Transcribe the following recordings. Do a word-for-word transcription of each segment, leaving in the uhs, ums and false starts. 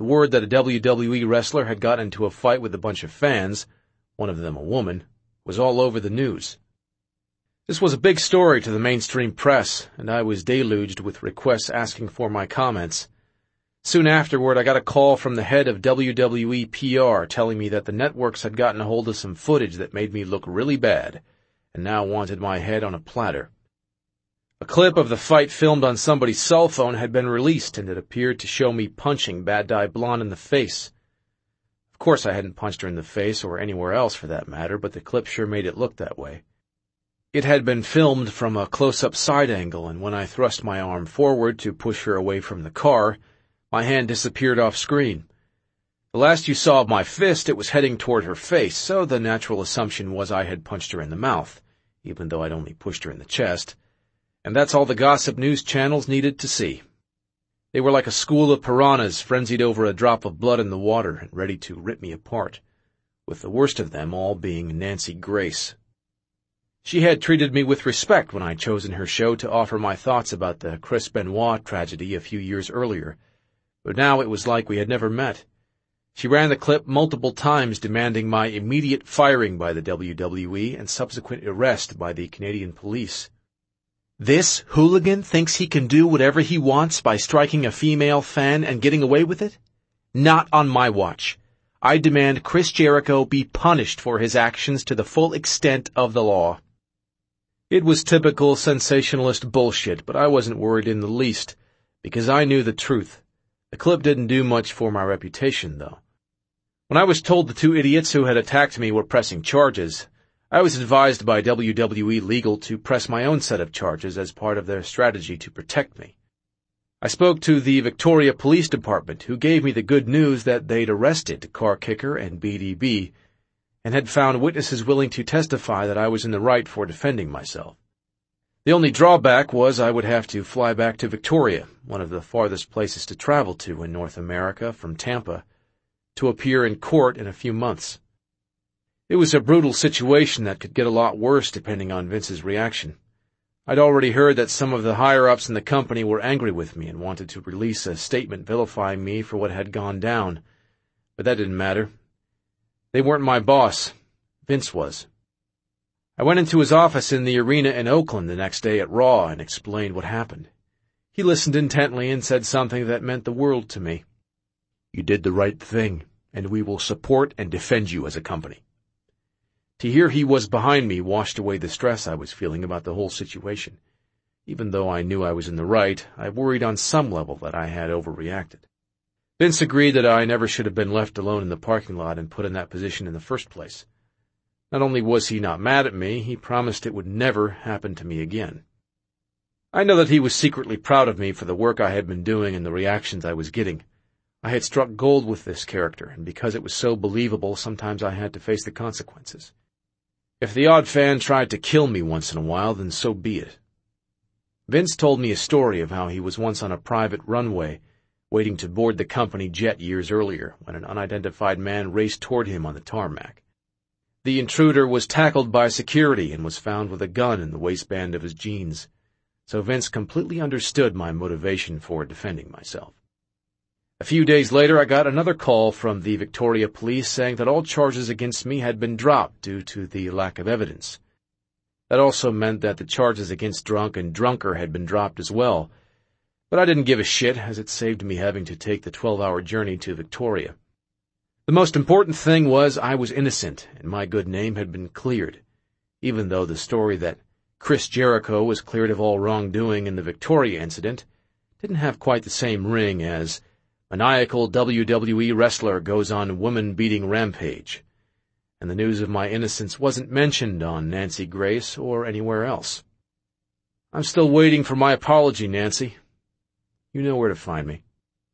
The word that a W W E wrestler had gotten into a fight with a bunch of fans, one of them a woman, was all over the news. This was a big story to the mainstream press, and I was deluged with requests asking for my comments. Soon afterward, I got a call from the head of W W E P R telling me that the networks had gotten a hold of some footage that made me look really bad, and now wanted my head on a platter. A clip of the fight filmed on somebody's cell phone had been released, and it appeared to show me punching Bad Di Blonde in the face. Of course, I hadn't punched her in the face, or anywhere else for that matter, but the clip sure made it look that way. It had been filmed from a close-up side angle, and when I thrust my arm forward to push her away from the car, my hand disappeared off screen. The last you saw of my fist, it was heading toward her face, so the natural assumption was I had punched her in the mouth, even though I'd only pushed her in the chest. And that's all the gossip news channels needed to see. They were like a school of piranhas frenzied over a drop of blood in the water and ready to rip me apart, with the worst of them all being Nancy Grace. She had treated me with respect when I'd chosen her show to offer my thoughts about the Chris Benoit tragedy a few years earlier, but now it was like we had never met. She ran the clip multiple times demanding my immediate firing by the W W E and subsequent arrest by the Canadian police. This hooligan thinks he can do whatever he wants by striking a female fan and getting away with it? Not on my watch. I demand Chris Jericho be punished for his actions to the full extent of the law. It was typical sensationalist bullshit, but I wasn't worried in the least, because I knew the truth. The clip didn't do much for my reputation, though. When I was told the two idiots who had attacked me were pressing charges, I was advised by W W E Legal to press my own set of charges as part of their strategy to protect me. I spoke to the Victoria Police Department, who gave me the good news that they'd arrested Car Kicker and B D B, and had found witnesses willing to testify that I was in the right for defending myself. The only drawback was I would have to fly back to Victoria, one of the farthest places to travel to in North America from Tampa, to appear in court in a few months. It was a brutal situation that could get a lot worse depending on Vince's reaction. I'd already heard that some of the higher-ups in the company were angry with me and wanted to release a statement vilifying me for what had gone down, but that didn't matter. They weren't my boss. Vince was. I went into his office in the arena in Oakland the next day at Raw and explained what happened. He listened intently and said something that meant the world to me. You did the right thing, and we will support and defend you as a company. To hear he was behind me washed away the stress I was feeling about the whole situation. Even though I knew I was in the right, I worried on some level that I had overreacted. Vince agreed that I never should have been left alone in the parking lot and put in that position in the first place. Not only was he not mad at me, he promised it would never happen to me again. I know that he was secretly proud of me for the work I had been doing and the reactions I was getting. I had struck gold with this character, and because it was so believable, sometimes I had to face the consequences. If the odd fan tried to kill me once in a while, then so be it. Vince told me a story of how he was once on a private runway, waiting to board the company jet years earlier, when an unidentified man raced toward him on the tarmac. The intruder was tackled by security and was found with a gun in the waistband of his jeans, so Vince completely understood my motivation for defending myself. A few days later, I got another call from the Victoria Police saying that all charges against me had been dropped due to the lack of evidence. That also meant that the charges against Drunk and Drunker had been dropped as well, but I didn't give a shit, as it saved me having to take the twelve-hour journey to Victoria. The most important thing was I was innocent, and my good name had been cleared, even though the story that Chris Jericho was cleared of all wrongdoing in the Victoria incident didn't have quite the same ring as maniacal W W E wrestler goes on woman-beating rampage, and the news of my innocence wasn't mentioned on Nancy Grace or anywhere else. I'm still waiting for my apology, Nancy. You know where to find me.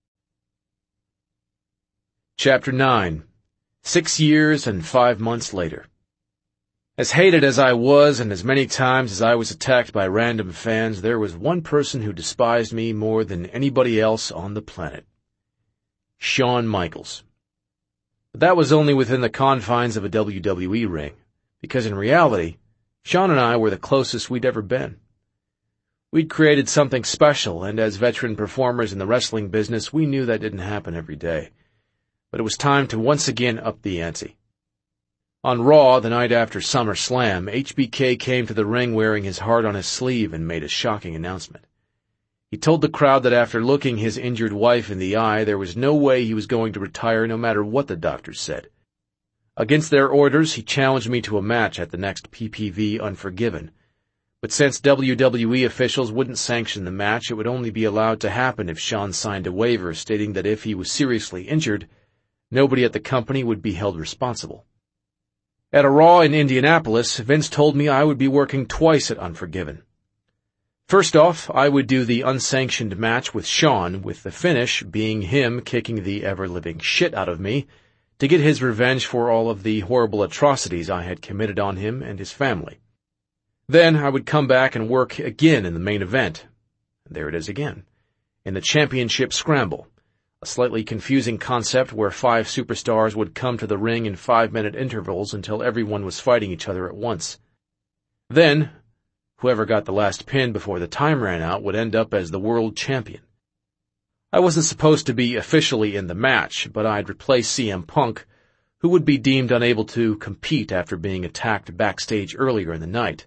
Chapter nine. Six years and five months later. As hated as I was, and as many times as I was attacked by random fans, there was one person who despised me more than anybody else on the planet. Shawn Michaels. But that was only within the confines of a W W E ring, because in reality, Shawn and I were the closest we'd ever been. We'd created something special, and as veteran performers in the wrestling business, we knew that didn't happen every day. But it was time to once again up the ante. On Raw, the night after SummerSlam, H B K came to the ring wearing his heart on his sleeve and made a shocking announcement. He told the crowd that after looking his injured wife in the eye, there was no way he was going to retire no matter what the doctors said. Against their orders, he challenged me to a match at the next P P V Unforgiven. But since W W E officials wouldn't sanction the match, it would only be allowed to happen if Shawn signed a waiver stating that if he was seriously injured, nobody at the company would be held responsible. At a Raw in Indianapolis, Vince told me I would be working twice at Unforgiven. First off, I would do the unsanctioned match with Shawn, with the finish being him kicking the ever-living shit out of me to get his revenge for all of the horrible atrocities I had committed on him and his family. Then I would come back and work again in the main event. And there it is again, in the championship scramble, a slightly confusing concept where five superstars would come to the ring in five-minute intervals until everyone was fighting each other at once. Then, whoever got the last pin before the time ran out would end up as the world champion. I wasn't supposed to be officially in the match, but I'd replace C M Punk, who would be deemed unable to compete after being attacked backstage earlier in the night.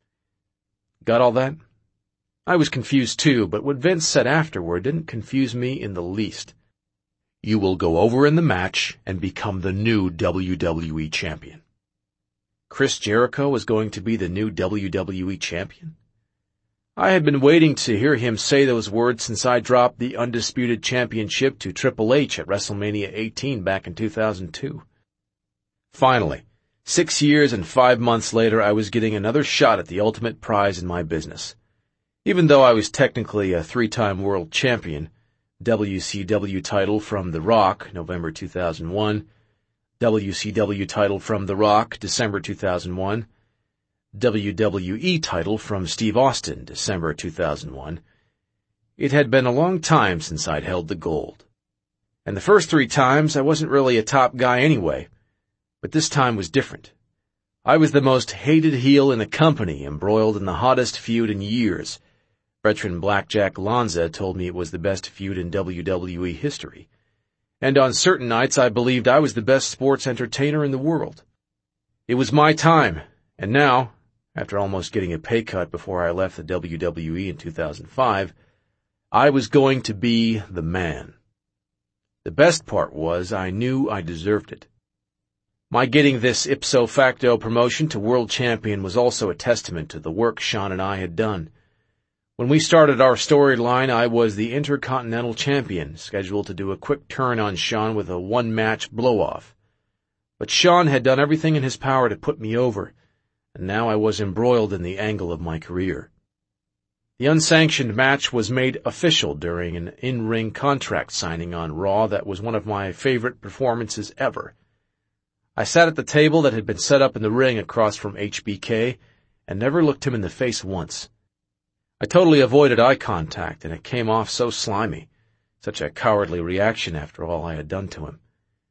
Got all that? I was confused too, but what Vince said afterward didn't confuse me in the least. You will go over in the match and become the new W W E champion. Chris Jericho was going to be the new W W E champion? I had been waiting to hear him say those words since I dropped the undisputed championship to Triple H at WrestleMania eighteen back in two thousand two. Finally, six years and five months later, I was getting another shot at the ultimate prize in my business. Even though I was technically a three-time world champion, W C W title from The Rock, November two thousand one, W C W title from The Rock, December two thousand one, W W E title from Steve Austin, December two thousand one. It had been a long time since I'd held the gold. And the first three times, I wasn't really a top guy anyway. But this time was different. I was the most hated heel in the company, embroiled in the hottest feud in years. Veteran Blackjack Lanza told me it was the best feud in W W E history. And on certain nights I believed I was the best sports entertainer in the world. It was my time, and now, after almost getting a pay cut before I left the W W E in two thousand five, I was going to be the man. The best part was I knew I deserved it. My getting this ipso facto promotion to world champion was also a testament to the work Shawn and I had done. When we started our storyline, I was the Intercontinental Champion, scheduled to do a quick turn on Shawn with a one-match blow-off. But Shawn had done everything in his power to put me over, and now I was embroiled in the angle of my career. The unsanctioned match was made official during an in-ring contract signing on Raw that was one of my favorite performances ever. I sat at the table that had been set up in the ring across from H B K and never looked him in the face once. I totally avoided eye contact, and it came off so slimy, such a cowardly reaction after all I had done to him.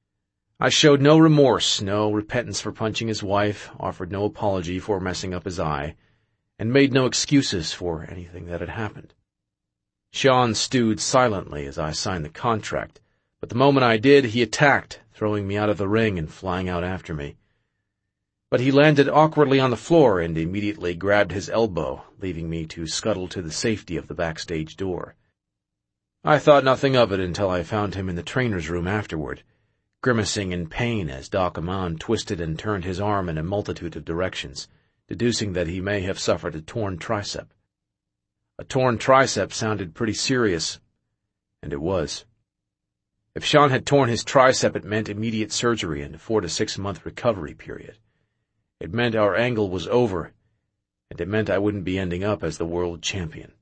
I showed no remorse, no repentance for punching his wife, offered no apology for messing up his eye, and made no excuses for anything that had happened. Shawn stewed silently as I signed the contract, but the moment I did, he attacked, throwing me out of the ring and flying out after me. But he landed awkwardly on the floor and immediately grabbed his elbow, leaving me to scuttle to the safety of the backstage door. I thought nothing of it until I found him in the trainer's room afterward, grimacing in pain as Doc Amon twisted and turned his arm in a multitude of directions, deducing that he may have suffered a torn tricep. A torn tricep sounded pretty serious, and it was. If Shawn had torn his tricep, it meant immediate surgery and a four to six month recovery period. It meant our angle was over, and it meant I wouldn't be ending up as the world champion.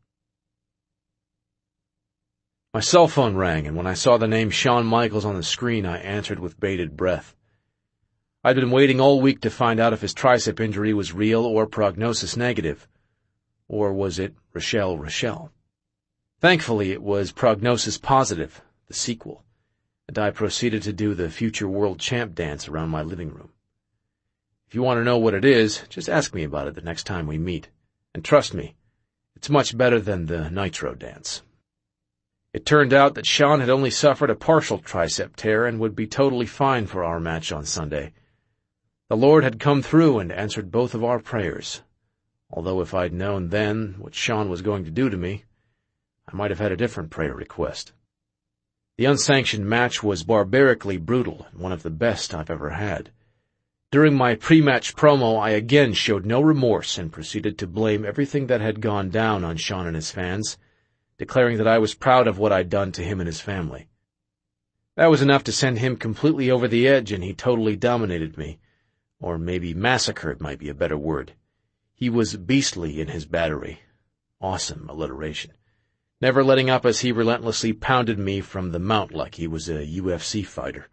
My cell phone rang, and when I saw the name Shawn Michaels on the screen, I answered with bated breath. I'd been waiting all week to find out if his tricep injury was real or prognosis negative. Or was it Rochelle Rochelle? Thankfully, it was prognosis positive, the sequel, and I proceeded to do the future world champ dance around my living room. If you want to know what it is, just ask me about it the next time we meet. And trust me, It's much better than the Nitro dance. It turned out that Sean had only suffered a partial tricep tear and would be totally fine for our match on Sunday. The Lord had come through and answered both of our prayers, although if I'd known then what Sean was going to do to me, I might have had a different prayer request. The unsanctioned match was barbarically brutal and one of the best I've ever had. During my pre-match promo, I again showed no remorse and proceeded to blame everything that had gone down on Sean and his fans, declaring that I was proud of what I'd done to him and his family. That was enough to send him completely over the edge, and he totally dominated me. Or maybe massacred might be a better word. He was beastly in his battery. Awesome alliteration. Never letting up as he relentlessly pounded me from the mount like he was a U F C fighter.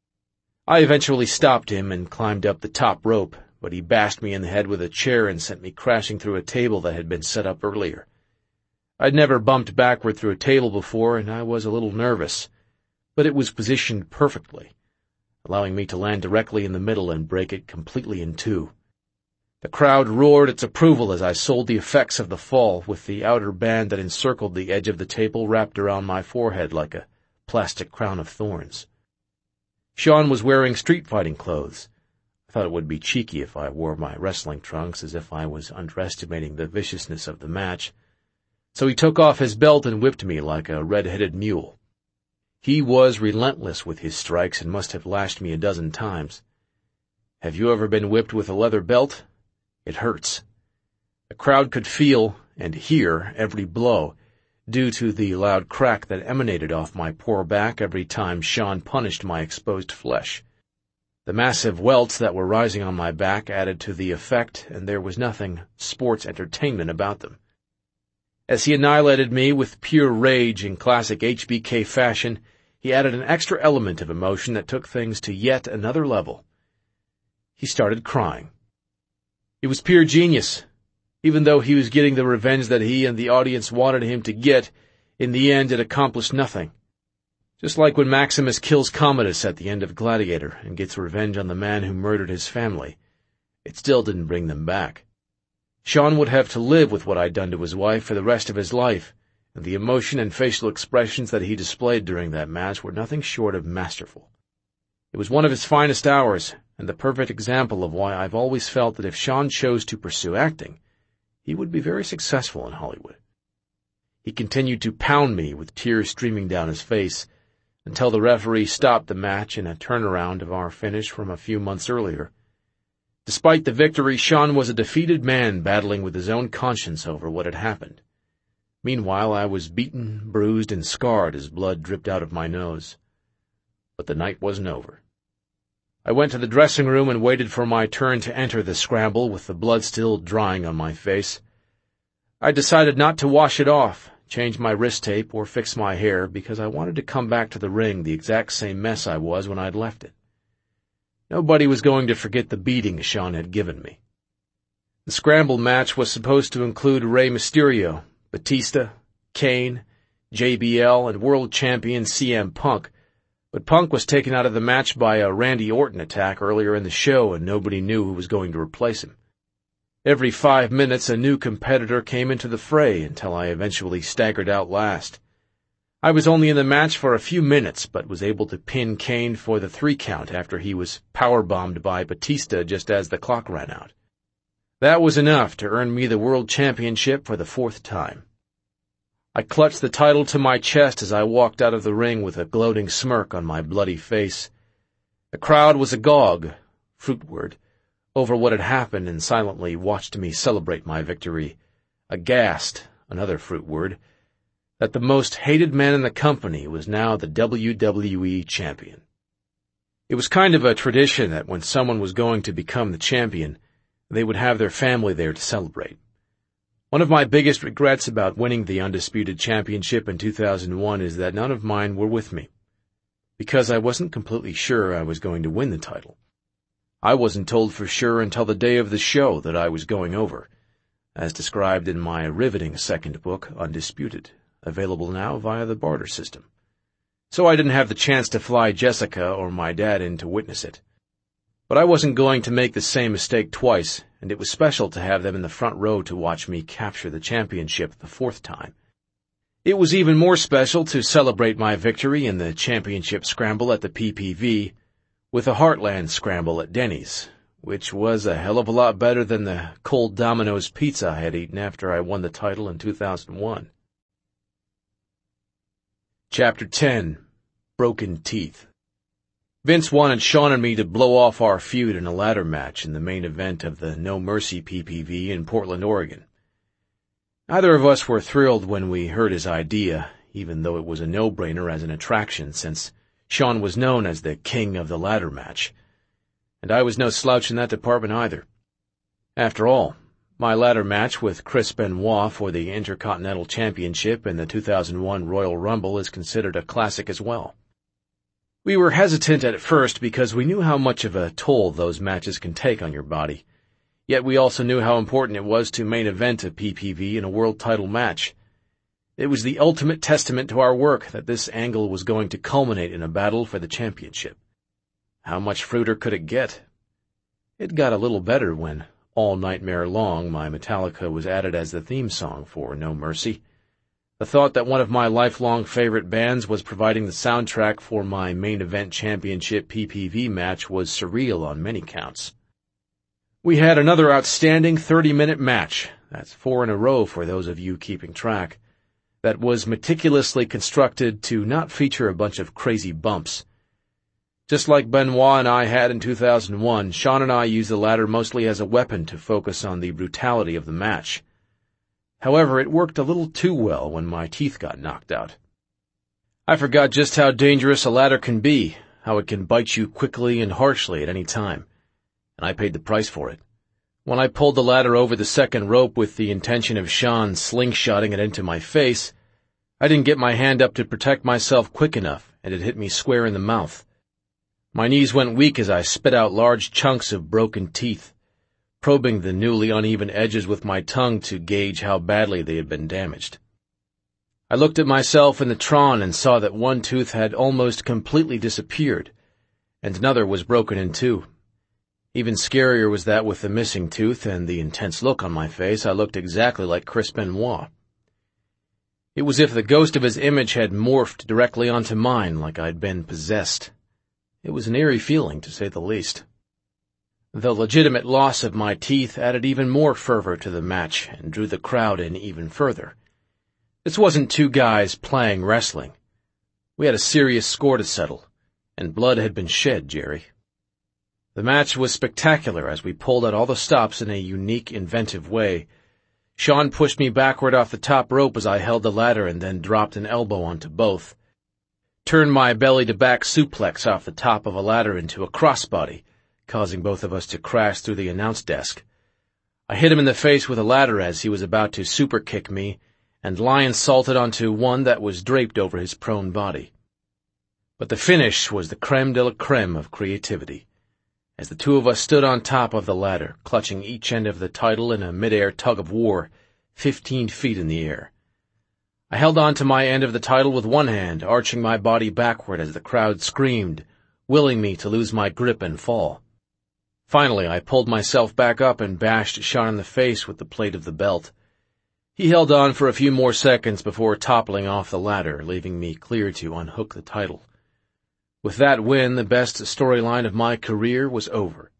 I eventually stopped him and climbed up the top rope, but he bashed me in the head with a chair and sent me crashing through a table that had been set up earlier. I'd never bumped backward through a table before, and I was a little nervous, but it was positioned perfectly, allowing me to land directly in the middle and break it completely in two. The crowd roared its approval as I sold the effects of the fall, with the outer band that encircled the edge of the table wrapped around my forehead like a plastic crown of thorns. Sean was wearing street-fighting clothes. I thought it would be cheeky if I wore my wrestling trunks, as if I was underestimating the viciousness of the match. So he took off his belt and whipped me like a red-headed mule. He was relentless with his strikes and must have lashed me a dozen times. Have you ever been whipped with a leather belt? It hurts. The crowd could feel and hear every blow, due to the loud crack that emanated off my poor back every time Sean punished my exposed flesh. The massive welts that were rising on my back added to the effect, and there was nothing sports entertainment about them. As he annihilated me with pure rage in classic H B K fashion, he added an extra element of emotion that took things to yet another level. He started crying. It was pure genius. Even though he was getting the revenge that he and the audience wanted him to get, in the end it accomplished nothing. Just like when Maximus kills Commodus at the end of Gladiator and gets revenge on the man who murdered his family, it still didn't bring them back. Sean would have to live with what I'd done to his wife for the rest of his life, and the emotion and facial expressions that he displayed during that match were nothing short of masterful. It was one of his finest hours, and the perfect example of why I've always felt that if Sean chose to pursue acting, he would be very successful in Hollywood. He continued to pound me with tears streaming down his face until the referee stopped the match in a turnaround of our finish from a few months earlier. Despite the victory, Sean was a defeated man battling with his own conscience over what had happened. Meanwhile, I was beaten, bruised, and scarred as blood dripped out of my nose. But the night wasn't over. I went to the dressing room and waited for my turn to enter the scramble with the blood still drying on my face. I decided not to wash it off, change my wrist tape, or fix my hair because I wanted to come back to the ring the exact same mess I was when I'd left it. Nobody was going to forget the beating Sean had given me. The scramble match was supposed to include Rey Mysterio, Batista, Kane, J B L, and world champion C M Punk, but Punk was taken out of the match by a Randy Orton attack earlier in the show, and nobody knew who was going to replace him. Every five minutes a new competitor came into the fray until I eventually staggered out last. I was only in the match for a few minutes, but was able to pin Kane for the three count after he was powerbombed by Batista just as the clock ran out. That was enough to earn me the world championship for the fourth time. I clutched the title to my chest as I walked out of the ring with a gloating smirk on my bloody face. The crowd was agog, fruit word, over what had happened and silently watched me celebrate my victory. Aghast, another fruit word, that the most hated man in the company was now the W W E champion. It was kind of a tradition that when someone was going to become the champion, they would have their family there to celebrate. One of my biggest regrets about winning the Undisputed Championship in two thousand one is that none of mine were with me, because I wasn't completely sure I was going to win the title. I wasn't told for sure until the day of the show that I was going over, as described in my riveting second book, Undisputed, available now via the barter system. So I didn't have the chance to fly Jessica or my dad in to witness it. But I wasn't going to make the same mistake twice, and it was special to have them in the front row to watch me capture the championship the fourth time. It was even more special to celebrate my victory in the championship scramble at the P P V with a Heartland scramble at Denny's, which was a hell of a lot better than the cold Domino's pizza I had eaten after I won the title in two thousand one. Chapter ten. Broken Teeth. Vince wanted Sean and me to blow off our feud in a ladder match in the main event of the No Mercy P P V in Portland, Oregon. Neither of us were thrilled when we heard his idea, even though it was a no-brainer as an attraction since Sean was known as the king of the ladder match, and I was no slouch in that department either. After all, my ladder match with Chris Benoit for the Intercontinental Championship in the two thousand one Royal Rumble is considered a classic as well. We were hesitant at first because we knew how much of a toll those matches can take on your body, yet we also knew how important it was to main event a P P V in a world title match. It was the ultimate testament to our work that this angle was going to culminate in a battle for the championship. How much fruiter could it get? It got a little better when All Nightmare Long, my Metallica, was added as the theme song for No Mercy. The thought that one of my lifelong favorite bands was providing the soundtrack for my main event championship P P V match was surreal on many counts. We had another outstanding thirty-minute match, that's four in a row for those of you keeping track, that was meticulously constructed to not feature a bunch of crazy bumps. Just like Benoit and I had in two thousand one, Sean and I used the ladder mostly as a weapon to focus on the brutality of the match. However, it worked a little too well when my teeth got knocked out. I forgot just how dangerous a ladder can be, how it can bite you quickly and harshly at any time, and I paid the price for it. When I pulled the ladder over the second rope with the intention of Sean slingshotting it into my face, I didn't get my hand up to protect myself quick enough, and it hit me square in the mouth. My knees went weak as I spit out large chunks of broken teeth, probing the newly uneven edges with my tongue to gauge how badly they had been damaged. I looked at myself in the Tron and saw that one tooth had almost completely disappeared, and another was broken in two. Even scarier was that with the missing tooth and the intense look on my face, I looked exactly like Chris Benoit. It was as if the ghost of his image had morphed directly onto mine, like I'd been possessed. It was an eerie feeling, to say the least. The legitimate loss of my teeth added even more fervor to the match and drew the crowd in even further. This wasn't two guys playing wrestling. We had a serious score to settle, and blood had been shed, Jerry. The match was spectacular as we pulled out all the stops in a unique, inventive way. Sean pushed me backward off the top rope as I held the ladder and then dropped an elbow onto both. Turned my belly-to-back suplex off the top of a ladder into a crossbody, causing both of us to crash through the announce desk. I hit him in the face with a ladder as he was about to super-kick me, and lion salted onto one that was draped over his prone body. But the finish was the creme de la creme of creativity, as the two of us stood on top of the ladder, clutching each end of the title in a mid-air tug-of-war, fifteen feet in the air. I held on to my end of the title with one hand, arching my body backward as the crowd screamed, willing me to lose my grip and fall. Finally, I pulled myself back up and bashed Sean in the face with the plate of the belt. He held on for a few more seconds before toppling off the ladder, leaving me clear to unhook the title. With that win, the best storyline of my career was over.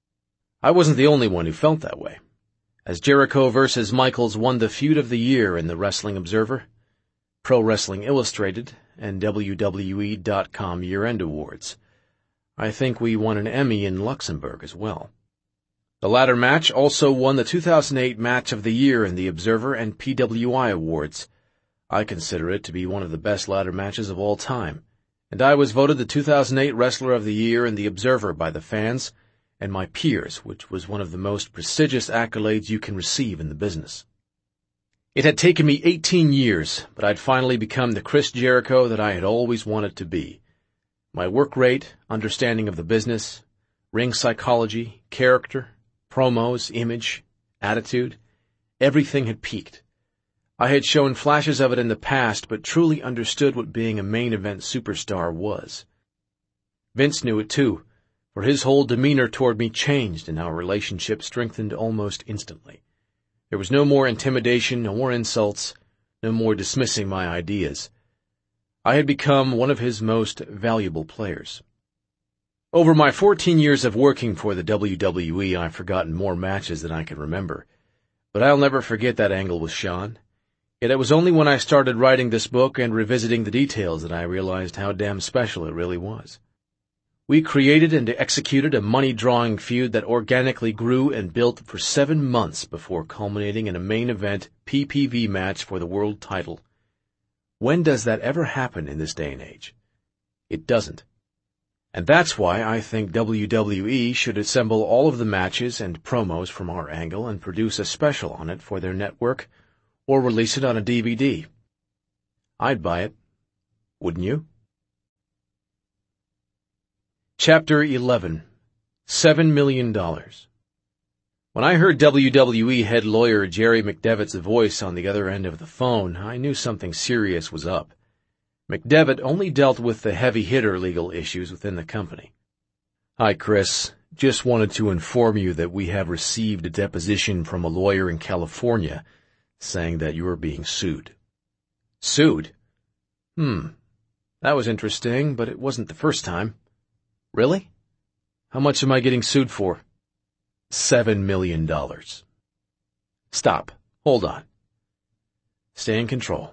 I wasn't the only one who felt that way, as Jericho versus Michaels won the feud of the year in the Wrestling Observer, Pro Wrestling Illustrated, and W W E dot com year-end awards. I think we won an Emmy in Luxembourg as well. The ladder match also won the two thousand eight Match of the Year in the Observer and P W I awards. I consider it to be one of the best ladder matches of all time, and I was voted the two thousand eight Wrestler of the Year in the Observer by the fans and my peers, which was one of the most prestigious accolades you can receive in the business. It had taken me eighteen years, but I'd finally become the Chris Jericho that I had always wanted to be. My work rate, understanding of the business, ring psychology, character, promos, image, attitude, everything had peaked. I had shown flashes of it in the past, but truly understood what being a main event superstar was. Vince knew it too, for his whole demeanor toward me changed and our relationship strengthened almost instantly. There was no more intimidation, no more insults, no more dismissing my ideas. I had become one of his most valuable players. Over my fourteen years of working for the W W E, I've forgotten more matches than I can remember, but I'll never forget that angle with Shawn. Yet it was only when I started writing this book and revisiting the details that I realized how damn special it really was. We created and executed a money-drawing feud that organically grew and built for seven months before culminating in a main event P P V match for the world title. When does that ever happen in this day and age? It doesn't. And that's why I think W W E should assemble all of the matches and promos from our angle and produce a special on it for their network, or release it on a D V D. I'd buy it. Wouldn't you? Chapter eleven. Seven Million Dollars. When I heard W W E head lawyer Jerry McDevitt's voice on the other end of the phone, I knew something serious was up. McDevitt only dealt with the heavy-hitter legal issues within the company. Hi, Chris. Just wanted to inform you that we have received a deposition from a lawyer in California saying that you are being sued. Sued? Hmm. That was interesting, but it wasn't the first time. Really? How much am I getting sued for? Seven million dollars. Stop. Hold on. Stay in control.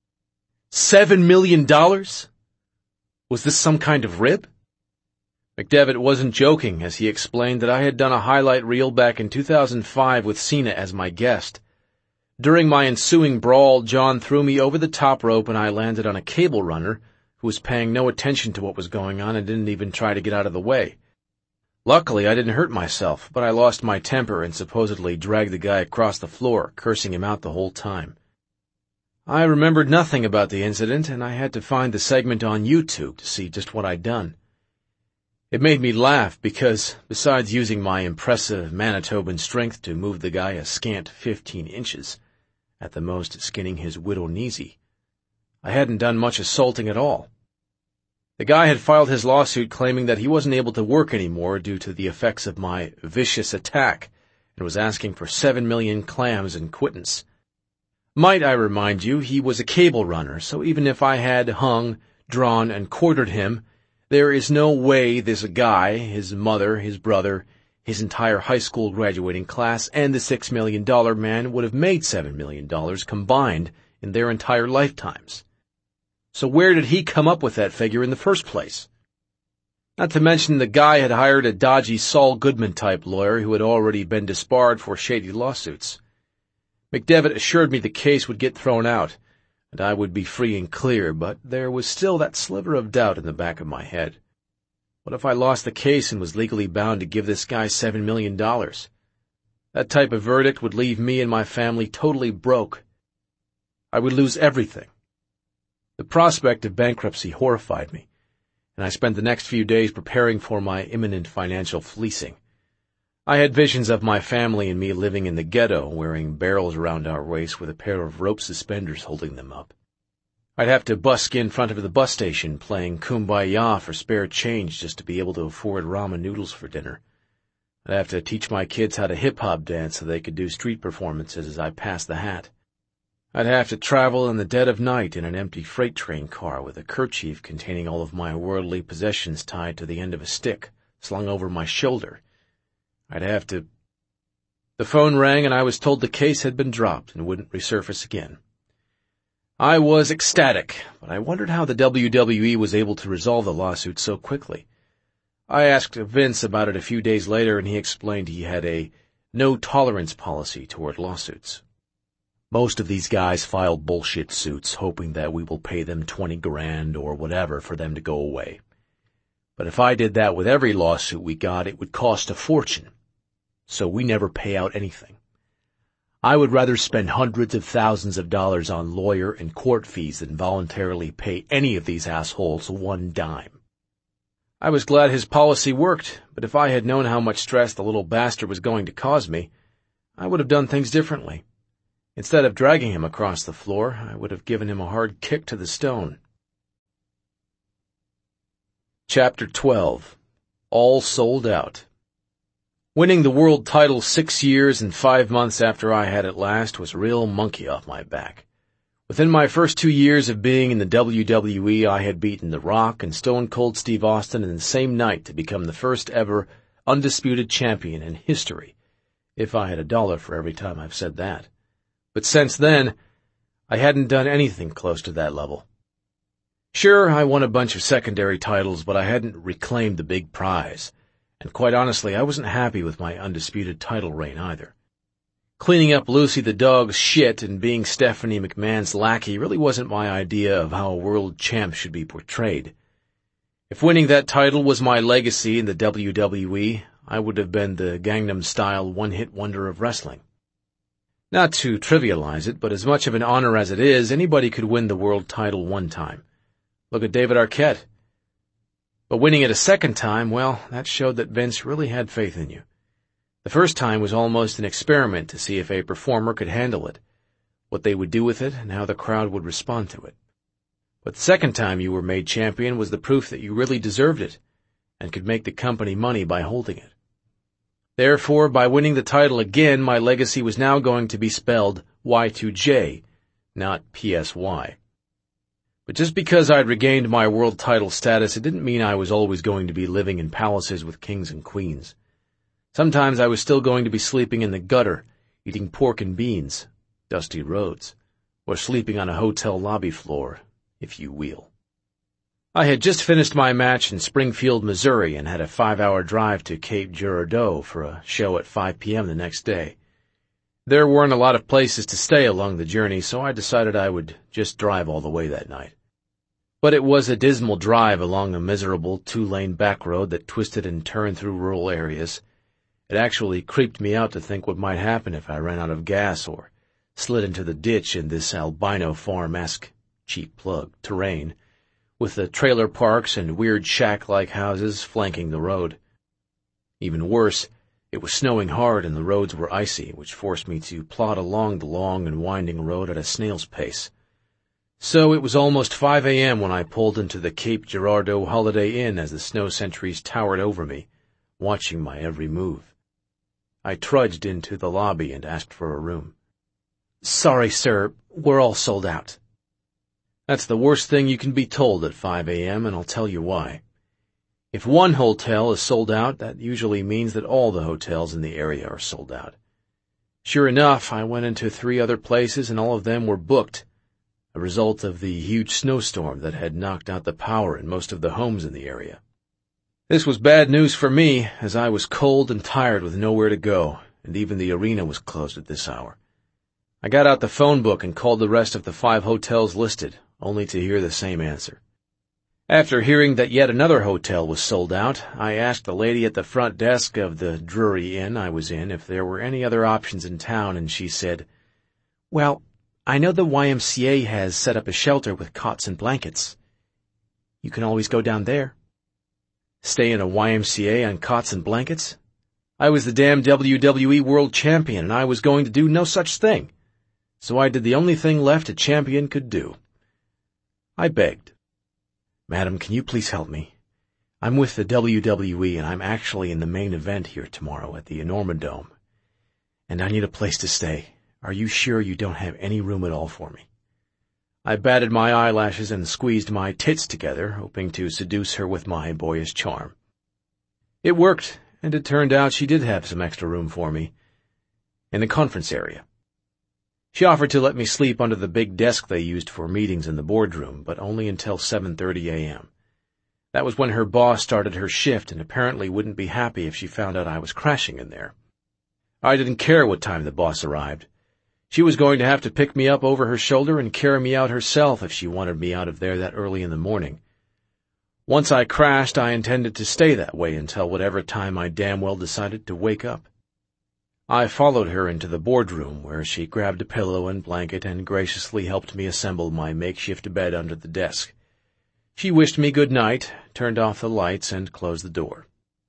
Seven million dollars? Was this some kind of rib? McDevitt wasn't joking as he explained that I had done a highlight reel back in two thousand five with Cena as my guest. During my ensuing brawl, John threw me over the top rope and I landed on a cable runner who was paying no attention to what was going on and didn't even try to get out of the way. Luckily, I didn't hurt myself, but I lost my temper and supposedly dragged the guy across the floor, cursing him out the whole time. I remembered nothing about the incident, and I had to find the segment on YouTube to see just what I'd done. It made me laugh because, besides using my impressive Manitoban strength to move the guy a scant fifteen inches, at the most skinning his widow kneesy, I hadn't done much assaulting at all. The guy had filed his lawsuit claiming that he wasn't able to work anymore due to the effects of my vicious attack and was asking for seven million clams in quittance. Might I remind you, he was a cable runner, so even if I had hung, drawn, and quartered him, there is no way this guy, his mother, his brother, his entire high school graduating class, and the six million dollar man would have made seven million dollars combined in their entire lifetimes. So where did he come up with that figure in the first place? Not to mention the guy had hired a dodgy Saul Goodman-type lawyer who had already been disbarred for shady lawsuits. McDevitt assured me the case would get thrown out, and I would be free and clear, but there was still that sliver of doubt in the back of my head. What if I lost the case and was legally bound to give this guy seven million dollars? That type of verdict would leave me and my family totally broke. I would lose everything. The prospect of bankruptcy horrified me, and I spent the next few days preparing for my imminent financial fleecing. I had visions of my family and me living in the ghetto, wearing barrels around our waists with a pair of rope suspenders holding them up. I'd have to busk in front of the bus station playing Kumbaya for spare change just to be able to afford ramen noodles for dinner. I'd have to teach my kids how to hip-hop dance so they could do street performances as I passed the hat. I'd have to travel in the dead of night in an empty freight train car with a kerchief containing all of my worldly possessions tied to the end of a stick, slung over my shoulder. I'd have to... The phone rang and I was told the case had been dropped and wouldn't resurface again. I was ecstatic, but I wondered how the W W E was able to resolve the lawsuit so quickly. I asked Vince about it a few days later and he explained he had a no-tolerance policy toward lawsuits. Most of these guys file bullshit suits, hoping that we will pay them twenty grand or whatever for them to go away. But if I did that with every lawsuit we got, it would cost a fortune. So we never pay out anything. I would rather spend hundreds of thousands of dollars on lawyer and court fees than voluntarily pay any of these assholes one dime. I was glad his policy worked, but if I had known how much stress the little bastard was going to cause me, I would have done things differently. Instead of dragging him across the floor, I would have given him a hard kick to the stone. Chapter twelve. all sold out. Winning the world title six years and five months after I had it last was a real monkey off my back. Within my first two years of being in the W W E, I had beaten The Rock and Stone Cold Steve Austin in the same night to become the first ever undisputed champion in history, if I had a dollar for every time I've said that. But since then, I hadn't done anything close to that level. Sure, I won a bunch of secondary titles, but I hadn't reclaimed the big prize, and quite honestly, I wasn't happy with my undisputed title reign either. Cleaning up Lucy the dog's shit and being Stephanie McMahon's lackey really wasn't my idea of how a world champ should be portrayed. If winning that title was my legacy in the W W E, I would have been the Gangnam Style one-hit wonder of wrestling. Not to trivialize it, but as much of an honor as it is, anybody could win the world title one time. Look at David Arquette. But winning it a second time, well, that showed that Vince really had faith in you. The first time was almost an experiment to see if a performer could handle it, what they would do with it, and how the crowd would respond to it. But the second time you were made champion was the proof that you really deserved it, and could make the company money by holding it. Therefore, by winning the title again, my legacy was now going to be spelled Y two J, not P S Y. But just because I'd regained my world title status, it didn't mean I was always going to be living in palaces with kings and queens. Sometimes I was still going to be sleeping in the gutter, eating pork and beans, dusty roads, or sleeping on a hotel lobby floor, if you will. I had just finished my match in Springfield, Missouri, and had a five-hour drive to Cape Girardeau for a show at five p.m. the next day. There weren't a lot of places to stay along the journey, so I decided I would just drive all the way that night. But it was a dismal drive along a miserable two-lane back road that twisted and turned through rural areas. It actually creeped me out to think what might happen if I ran out of gas or slid into the ditch in this albino farm-esque, cheap plug, terrain, with the trailer parks and weird shack-like houses flanking the road. Even worse, it was snowing hard and the roads were icy, which forced me to plod along the long and winding road at a snail's pace. So it was almost five a.m. when I pulled into the Cape Girardeau Holiday Inn as the snow sentries towered over me, watching my every move. I trudged into the lobby and asked for a room. "Sorry, sir, we're all sold out." That's the worst thing you can be told at five a.m., and I'll tell you why. If one hotel is sold out, that usually means that all the hotels in the area are sold out. Sure enough, I went into three other places, and all of them were booked, a result of the huge snowstorm that had knocked out the power in most of the homes in the area. This was bad news for me, as I was cold and tired with nowhere to go, and even the arena was closed at this hour. I got out the phone book and called the rest of the five hotels listed, only to hear the same answer. After hearing that yet another hotel was sold out, I asked the lady at the front desk of the Drury Inn I was in if there were any other options in town, and she said, "Well, I know the Y M C A has set up a shelter with cots and blankets. You can always go down there." Stay in a Y M C A on cots and blankets? I was the damn W W E World Champion, and I was going to do no such thing. So I did the only thing left a champion could do. I begged. "Madam, can you please help me? I'm with the W W E, and I'm actually in the main event here tomorrow at the Enormodome, and I need a place to stay. Are you sure you don't have any room at all for me?" I batted my eyelashes and squeezed my tits together, hoping to seduce her with my boyish charm. It worked, and it turned out she did have some extra room for me, in the conference area. She offered to let me sleep under the big desk they used for meetings in the boardroom, but only until seven thirty a.m. That was when her boss started her shift and apparently wouldn't be happy if she found out I was crashing in there. I didn't care what time the boss arrived. She was going to have to pick me up over her shoulder and carry me out herself if she wanted me out of there that early in the morning. Once I crashed, I intended to stay that way until whatever time I damn well decided to wake up. I followed her into the boardroom, where she grabbed a pillow and blanket and graciously helped me assemble my makeshift bed under the desk. She wished me good night, turned off the lights, and closed the door.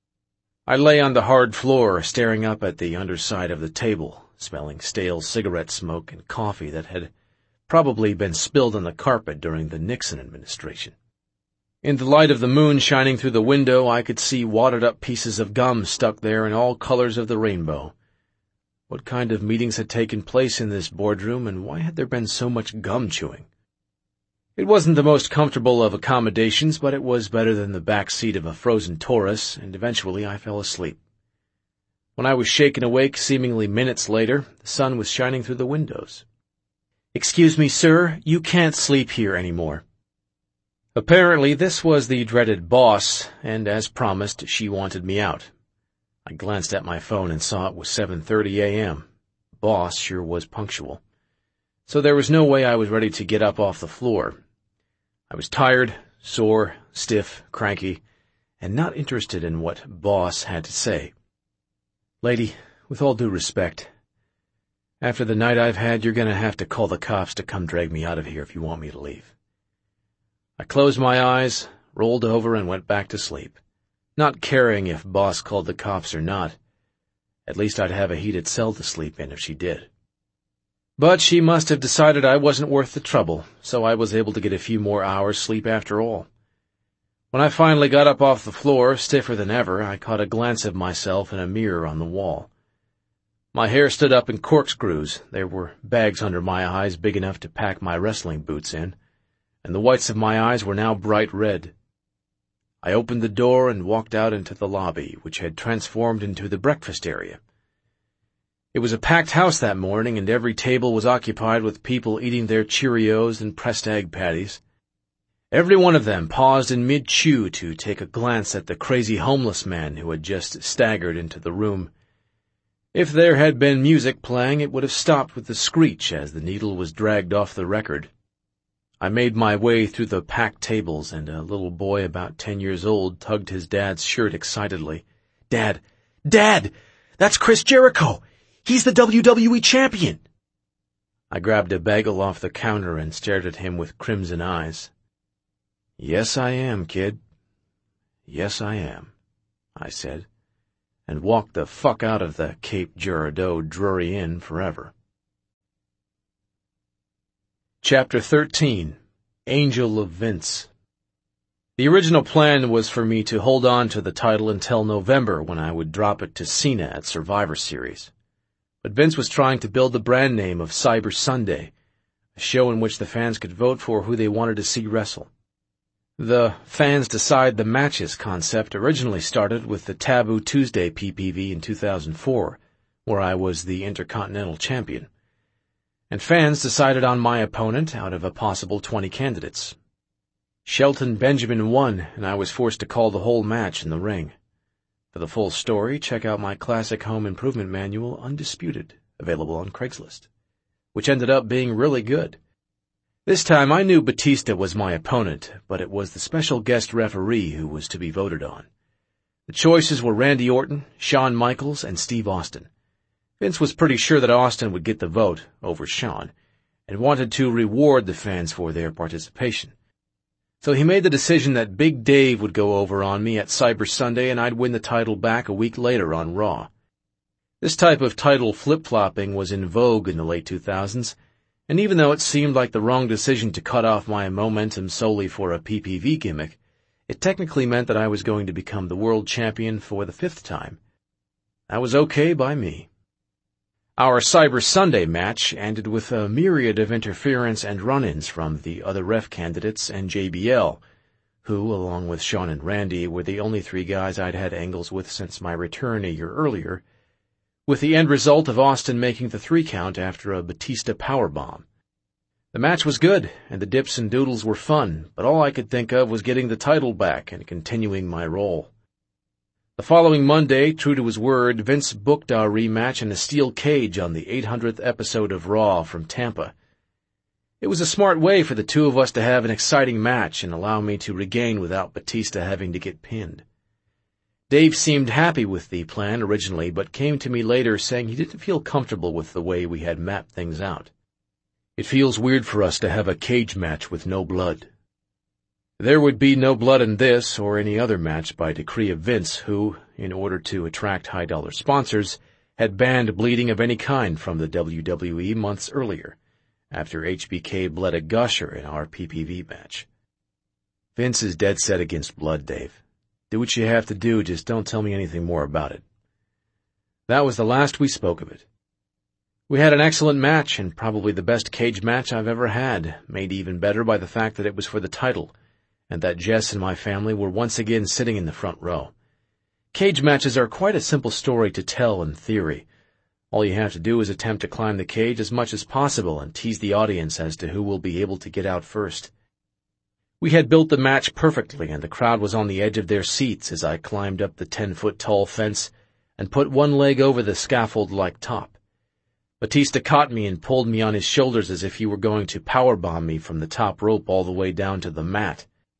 I lay on the hard floor, staring up at the underside of the table, smelling stale cigarette smoke and coffee that had probably been spilled on the carpet during the Nixon administration. In the light of the moon shining through the window, I could see wadded-up pieces of gum stuck there in all colors of the rainbow. What kind of meetings had taken place in this boardroom, and why had there been so much gum chewing? It wasn't the most comfortable of accommodations, but it was better than the back seat of a frozen Taurus, and eventually I fell asleep. When I was shaken awake seemingly minutes later, the sun was shining through the windows. "Excuse me, sir, you can't sleep here anymore." Apparently this was the dreaded boss, and as promised, she wanted me out. I glanced at my phone and saw it was seven thirty a.m. Boss sure was punctual. So there was no way I was ready to get up off the floor. I was tired, sore, stiff, cranky, and not interested in what Boss had to say. "Lady, with all due respect, after the night I've had, you're going to have to call the cops to come drag me out of here if you want me to leave." I closed my eyes, rolled over, and went back to sleep, not caring if Boss called the cops or not. At least I'd have a heated cell to sleep in if she did. But she must have decided I wasn't worth the trouble, so I was able to get a few more hours' sleep after all. When I finally got up off the floor, stiffer than ever, I caught a glance of myself in a mirror on the wall. My hair stood up in corkscrews, there were bags under my eyes big enough to pack my wrestling boots in, and the whites of my eyes were now bright red. I opened the door and walked out into the lobby, which had transformed into the breakfast area. It was a packed house that morning, and every table was occupied with people eating their Cheerios and pressed egg patties. Every one of them paused in mid-chew to take a glance at the crazy homeless man who had just staggered into the room. If there had been music playing, it would have stopped with the screech as the needle was dragged off the record. I made my way through the packed tables, and a little boy about ten years old tugged his dad's shirt excitedly. "Dad! Dad! That's Chris Jericho! He's the W W E champion!" I grabbed a bagel off the counter and stared at him with crimson eyes. "Yes, I am, kid. Yes, I am," I said, and walked the fuck out of the Cape Girardeau Drury Inn forever. Chapter thirteen. Angel of Vince. The original plan was for me to hold on to the title until November, when I would drop it to Cena at Survivor Series. But Vince was trying to build the brand name of Cyber Sunday, a show in which the fans could vote for who they wanted to see wrestle. The Fans Decide the Matches concept originally started with the Taboo Tuesday P P V in two thousand four, where I was the Intercontinental Champion. And fans decided on my opponent out of a possible twenty candidates. Shelton Benjamin won, and I was forced to call the whole match in the ring. For the full story, check out my classic home improvement manual, Undisputed, available on Craigslist, which ended up being really good. This time I knew Batista was my opponent, but it was the special guest referee who was to be voted on. The choices were Randy Orton, Shawn Michaels, and Steve Austin. Vince was pretty sure that Austin would get the vote over Shawn, and wanted to reward the fans for their participation. So he made the decision that Big Dave would go over on me at Cyber Sunday, and I'd win the title back a week later on Raw. This type of title flip-flopping was in vogue in the late two thousands, and even though it seemed like the wrong decision to cut off my momentum solely for a P P V gimmick, it technically meant that I was going to become the world champion for the fifth time. That was okay by me. Our Cyber Sunday match ended with a myriad of interference and run-ins from the other ref candidates and J B L, who, along with Shawn and Randy, were the only three guys I'd had angles with since my return a year earlier, with the end result of Austin making the three count after a Batista powerbomb. The match was good, and the dips and doodles were fun, but all I could think of was getting the title back and continuing my role. The following Monday, true to his word, Vince booked our rematch in a steel cage on the eight hundredth episode of Raw from Tampa. It was a smart way for the two of us to have an exciting match and allow me to regain without Batista having to get pinned. Dave seemed happy with the plan originally, but came to me later saying he didn't feel comfortable with the way we had mapped things out. "It feels weird for us to have a cage match with no blood." There would be no blood in this or any other match by decree of Vince, who, in order to attract high-dollar sponsors, had banned bleeding of any kind from the W W E months earlier, after H B K bled a gusher in our P P V match. Vince is dead set against blood, Dave. Do what you have to do, just don't tell me anything more about it. That was the last we spoke of it. We had an excellent match, and probably the best cage match I've ever had, made even better by the fact that it was for the title, and that Jess and my family were once again sitting in the front row. Cage matches are quite a simple story to tell in theory. All you have to do is attempt to climb the cage as much as possible and tease the audience as to who will be able to get out first. We had built the match perfectly, and the crowd was on the edge of their seats as I climbed up the ten-foot-tall fence and put one leg over the scaffold-like top. Batista caught me and pulled me on his shoulders as if he were going to powerbomb me from the top rope all the way down to the mat.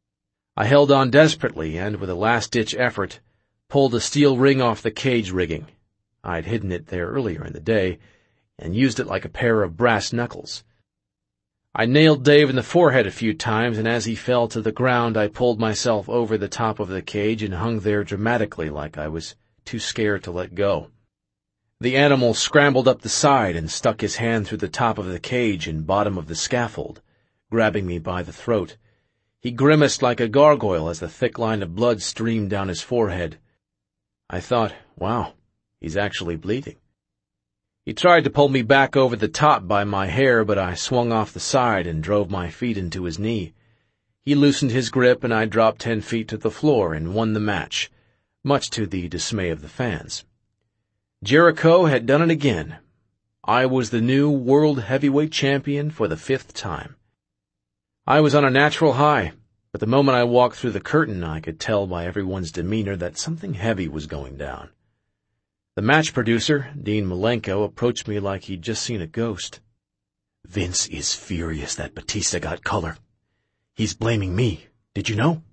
I held on desperately and, with a last-ditch effort, pulled a steel ring off the cage rigging. I'd hidden it there earlier in the day and used it like a pair of brass knuckles. I nailed Dave in the forehead a few times, and as he fell to the ground, I pulled myself over the top of the cage and hung there dramatically like I was too scared to let go. The animal scrambled up the side and stuck his hand through the top of the cage and bottom of the scaffold, grabbing me by the throat. He grimaced like a gargoyle as the thick line of blood streamed down his forehead. I thought, wow, he's actually bleeding. He tried to pull me back over the top by my hair, but I swung off the side and drove my feet into his knee. He loosened his grip, and I dropped ten feet to the floor and won the match, much to the dismay of the fans. Jericho had done it again. I was the new world heavyweight champion for the fifth time. I was on a natural high, but the moment I walked through the curtain, I could tell by everyone's demeanor that something heavy was going down. The match producer, Dean Malenko, approached me like he'd just seen a ghost. Vince is furious that Batista got color. He's blaming me. Did you know?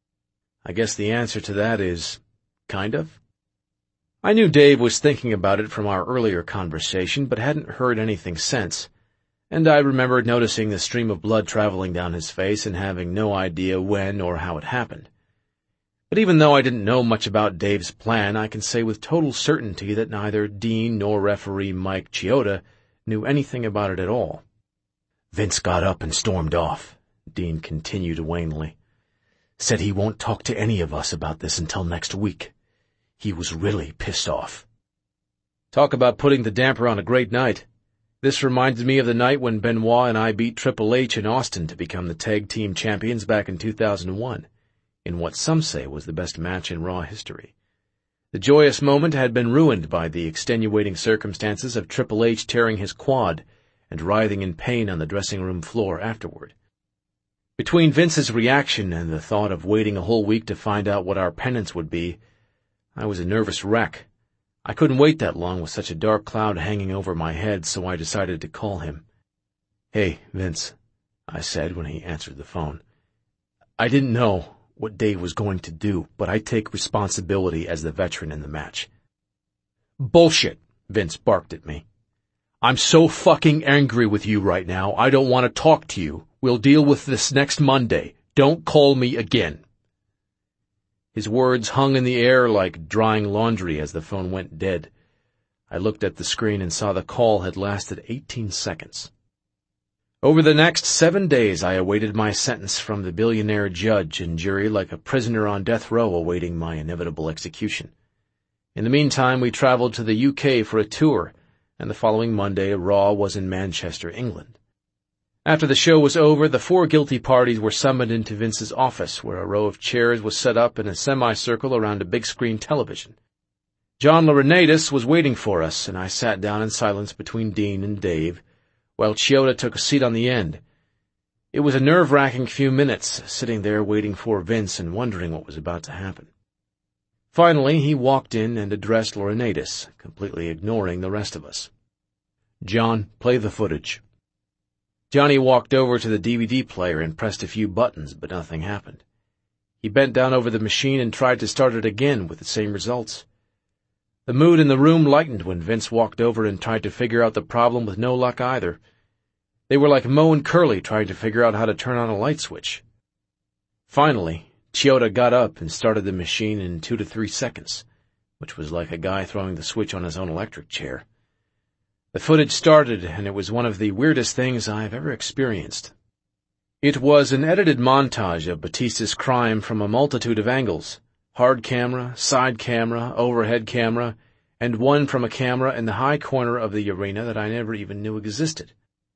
I guess the answer to that is, kind of. I knew Dave was thinking about it from our earlier conversation, but hadn't heard anything since, and I remembered noticing the stream of blood traveling down his face and having no idea when or how it happened. But even though I didn't know much about Dave's plan, I can say with total certainty that neither Dean nor referee Mike Chioda knew anything about it at all. Vince got up and stormed off, Dean continued wanly. Said he won't talk to any of us about this until next week. He was really pissed off. Talk about putting the damper on a great night. This reminded me of the night when Benoit and I beat Triple H in Austin to become the tag team champions back in two thousand one. In what some say was the best match in Raw history. The joyous moment had been ruined by the extenuating circumstances of Triple H tearing his quad and writhing in pain on the dressing room floor afterward. Between Vince's reaction and the thought of waiting a whole week to find out what our penance would be, I was a nervous wreck. I couldn't wait that long with such a dark cloud hanging over my head, so I decided to call him. Hey, Vince, I said when he answered the phone. I didn't know what Dave was going to do, but I take responsibility as the veteran in the match. Bullshit, Vince barked at me. I'm so fucking angry with you right now, I don't want to talk to you. We'll deal with this next Monday. Don't call me again. His words hung in the air like drying laundry as the phone went dead. I looked at the screen and saw the call had lasted eighteen seconds. Over the next seven days, I awaited my sentence from the billionaire judge and jury like a prisoner on death row awaiting my inevitable execution. In the meantime, we traveled to the U K for a tour, and the following Monday, Raw was in Manchester, England. After the show was over, the four guilty parties were summoned into Vince's office, where a row of chairs was set up in a semicircle around a big-screen television. John Laurinaitis was waiting for us, and I sat down in silence between Dean and Dave, while Chioda took a seat on the end. It was a nerve-wracking few minutes, sitting there waiting for Vince and wondering what was about to happen. Finally, he walked in and addressed Laurinaitis, completely ignoring the rest of us. John, play the footage. Johnny walked over to the D V D player and pressed a few buttons, but nothing happened. He bent down over the machine and tried to start it again with the same results. The mood in the room lightened when Vince walked over and tried to figure out the problem with no luck either. They were like Moe and Curly trying to figure out how to turn on a light switch. Finally, Chioda got up and started the machine in two to three seconds, which was like a guy throwing the switch on his own electric chair. The footage started, and it was one of the weirdest things I've ever experienced. It was an edited montage of Batista's crime from a multitude of angles. Hard camera, side camera, overhead camera, and one from a camera in the high corner of the arena that I never even knew existed.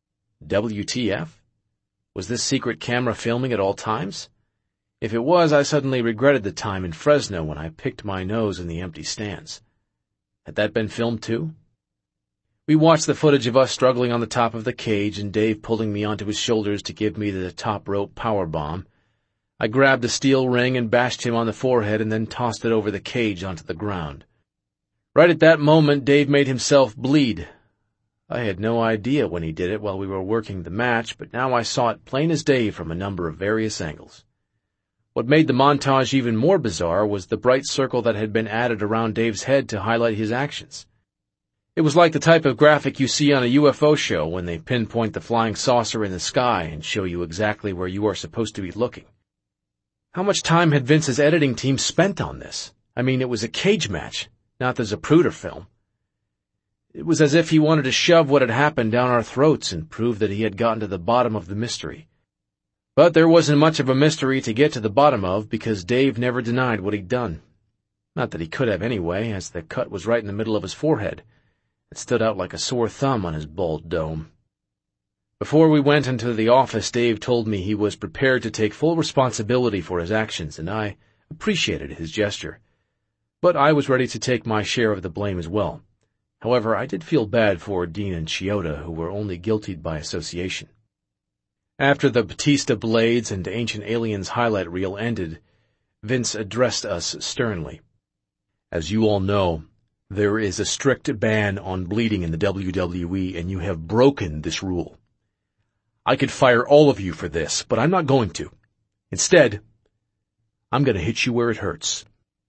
W T F? Was this secret camera filming at all times? If it was, I suddenly regretted the time in Fresno when I picked my nose in the empty stands. Had that been filmed too? We watched the footage of us struggling on the top of the cage and Dave pulling me onto his shoulders to give me the top rope power bomb. I grabbed a steel ring and bashed him on the forehead and then tossed it over the cage onto the ground. Right at that moment, Dave made himself bleed. I had no idea when he did it while we were working the match, but now I saw it plain as day from a number of various angles. What made the montage even more bizarre was the bright circle that had been added around Dave's head to highlight his actions. It was like the type of graphic you see on a U F O show when they pinpoint the flying saucer in the sky and show you exactly where you are supposed to be looking. How much time had Vince's editing team spent on this? I mean, it was a cage match, not the Zapruder film. It was as if he wanted to shove what had happened down our throats and prove that he had gotten to the bottom of the mystery. But there wasn't much of a mystery to get to the bottom of because Dave never denied what he'd done. Not that he could have anyway, as the cut was right in the middle of his forehead. It stood out like a sore thumb on his bald dome. Before we went into the office, Dave told me he was prepared to take full responsibility for his actions, and I appreciated his gesture. But I was ready to take my share of the blame as well. However, I did feel bad for Dean and Chioda, who were only guilty by association. After the Batista Blades and Ancient Aliens highlight reel ended, Vince addressed us sternly. As you all know, there is a strict ban on bleeding in the W W E, and you have broken this rule. I could fire all of you for this, but I'm not going to. Instead, I'm going to hit you where it hurts.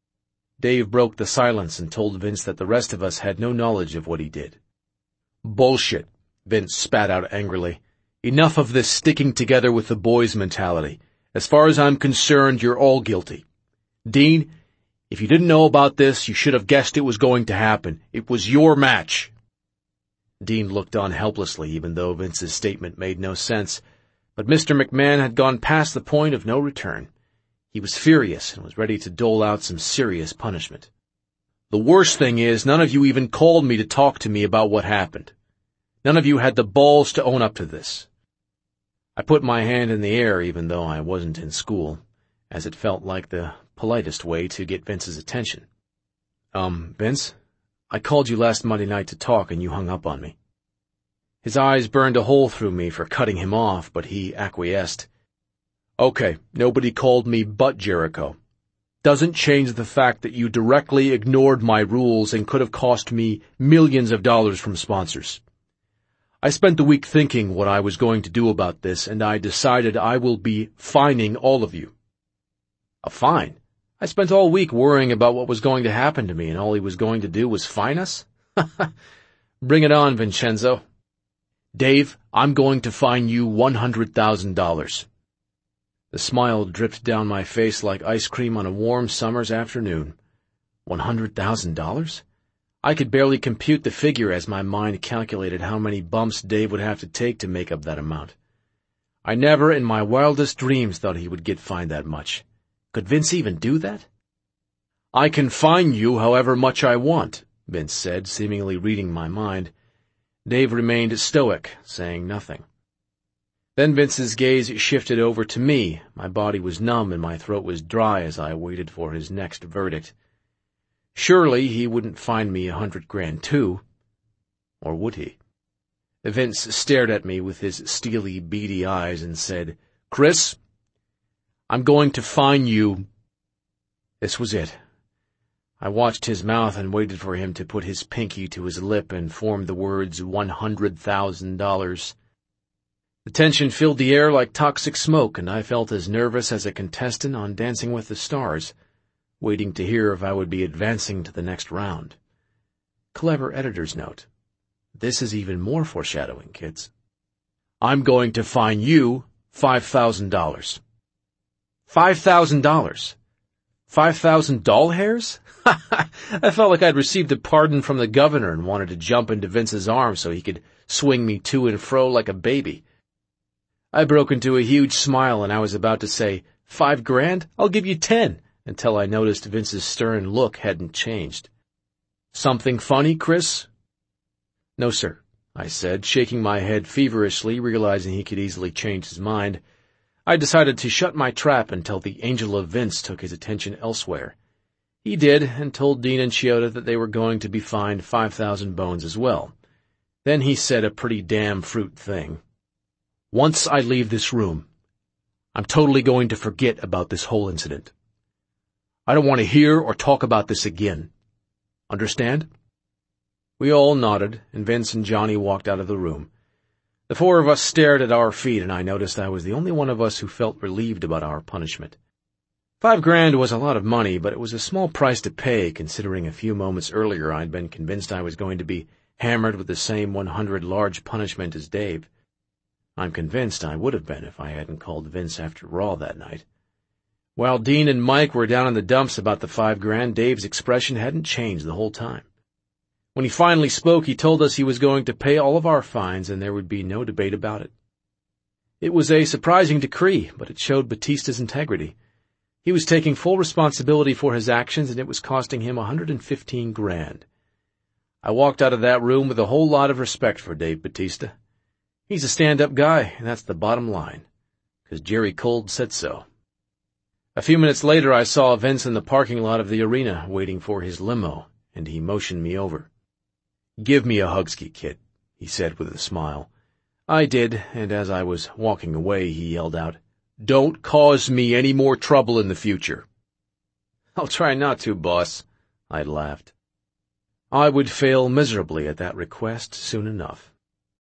Dave broke the silence and told Vince that the rest of us had no knowledge of what he did. Bullshit, Vince spat out angrily. Enough of this sticking together with the boys mentality. As far as I'm concerned, you're all guilty. Dean, if you didn't know about this, you should have guessed it was going to happen. It was your match. Dean looked on helplessly, even though Vince's statement made no sense, but Mister McMahon had gone past the point of no return. He was furious and was ready to dole out some serious punishment. The worst thing is, none of you even called me to talk to me about what happened. None of you had the balls to own up to this. I put my hand in the air, even though I wasn't in school, as it felt like the politest way to get Vince's attention. Um, Vince, I called you last Monday night to talk and you hung up on me. His eyes burned a hole through me for cutting him off, but he acquiesced. Okay, nobody called me but Jericho. Doesn't change the fact that you directly ignored my rules and could have cost me millions of dollars from sponsors. I spent the week thinking what I was going to do about this, and I decided I will be fining all of you. A fine? I spent all week worrying about what was going to happen to me, and all he was going to do was fine us? Bring it on, Vincenzo. Dave, I'm going to fine you one hundred thousand dollars. The smile dripped down my face like ice cream on a warm summer's afternoon. One hundred thousand dollars? I could barely compute the figure as my mind calculated how many bumps Dave would have to take to make up that amount. I never in my wildest dreams thought he would get fined that much. Could Vince even do that? I can fine you however much I want, Vince said, seemingly reading my mind. Dave remained stoic, saying nothing. Then Vince's gaze shifted over to me. My body was numb and my throat was dry as I waited for his next verdict. Surely he wouldn't fine me a hundred grand too. Or would he? Vince stared at me with his steely, beady eyes and said, Chris, I'm going to fine you. This was it. I watched his mouth and waited for him to put his pinky to his lip and form the words one hundred thousand dollars. The tension filled the air like toxic smoke, and I felt as nervous as a contestant on Dancing with the Stars, waiting to hear if I would be advancing to the next round. Clever editor's note. This is even more foreshadowing, kids. I'm going to fine you five thousand dollars. Five thousand dollars. Five thousand doll hairs? I felt like I'd received a pardon from the governor and wanted to jump into Vince's arms so he could swing me to and fro like a baby. I broke into a huge smile, and I was about to say, Five grand? I'll give you ten, until I noticed Vince's stern look hadn't changed. Something funny, Chris? No, sir, I said, shaking my head feverishly, realizing he could easily change his mind. I decided to shut my trap until the angel of Vince took his attention elsewhere. He did, and told Dean and Chioda that they were going to be fined five thousand bones as well. Then he said a pretty damn fruit thing. Once I leave this room, I'm totally going to forget about this whole incident. I don't want to hear or talk about this again. Understand? We all nodded, and Vince and Johnny walked out of the room. The four of us stared at our feet, and I noticed I was the only one of us who felt relieved about our punishment. Five grand was a lot of money, but it was a small price to pay, considering a few moments earlier I'd been convinced I was going to be hammered with the same one hundred large punishment as Dave. I'm convinced I would have been if I hadn't called Vince after Raw that night. While Dean and Mike were down in the dumps about the five grand, Dave's expression hadn't changed the whole time. When he finally spoke, he told us he was going to pay all of our fines and there would be no debate about it. It was a surprising decree, but it showed Batista's integrity. He was taking full responsibility for his actions, and it was costing him one hundred fifteen grand. I walked out of that room with a whole lot of respect for Dave Batista. He's a stand-up guy, and that's the bottom line, because Jerry Cold said so. A few minutes later, I saw Vince in the parking lot of the arena waiting for his limo, and he motioned me over. Give me a hugski, kid, he said with a smile. I did, and as I was walking away, he yelled out, Don't cause me any more trouble in the future. I'll try not to, boss, I laughed. I would fail miserably at that request soon enough.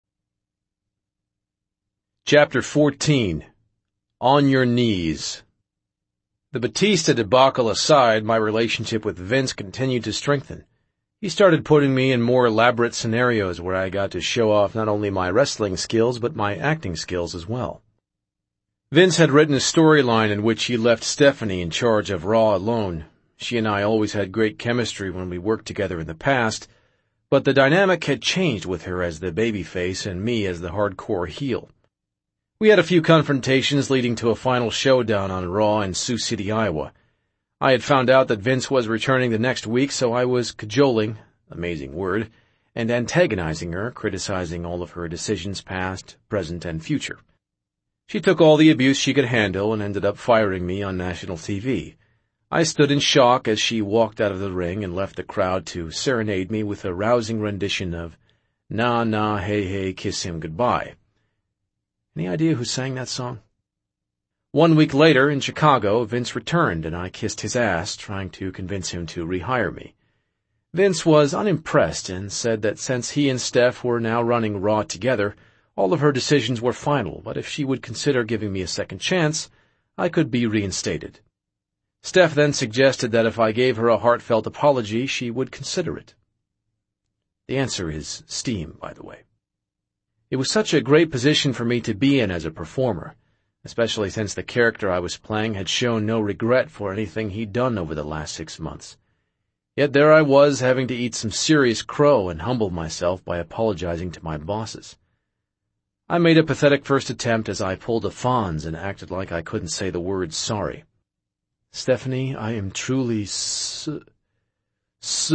Chapter fourteen. On Your Knees. The Batista debacle aside, my relationship with Vince continued to strengthen. He started putting me in more elaborate scenarios where I got to show off not only my wrestling skills, but my acting skills as well. Vince had written a storyline in which he left Stephanie in charge of Raw alone. She and I always had great chemistry when we worked together in the past, but the dynamic had changed with her as the babyface and me as the hardcore heel. We had a few confrontations leading to a final showdown on Raw in Sioux City, Iowa. I had found out that Vince was returning the next week, so I was cajoling, amazing word, and antagonizing her, criticizing all of her decisions past, present, and future. She took all the abuse she could handle and ended up firing me on national T V. I stood in shock as she walked out of the ring and left the crowd to serenade me with a rousing rendition of Nah Nah Hey Hey Kiss Him Goodbye. Any idea who sang that song? One week later, in Chicago, Vince returned, and I kissed his ass, trying to convince him to rehire me. Vince was unimpressed and said that since he and Steph were now running Raw together, all of her decisions were final, but if she would consider giving me a second chance, I could be reinstated. Steph then suggested that if I gave her a heartfelt apology, she would consider it. The answer is steam, by the way. It was such a great position for me to be in as a performer, especially since the character I was playing had shown no regret for anything he'd done over the last six months. Yet there I was, having to eat some serious crow and humble myself by apologizing to my bosses. I made a pathetic first attempt as I pulled a Fonz and acted like I couldn't say the word sorry. Stephanie, I am truly s... s...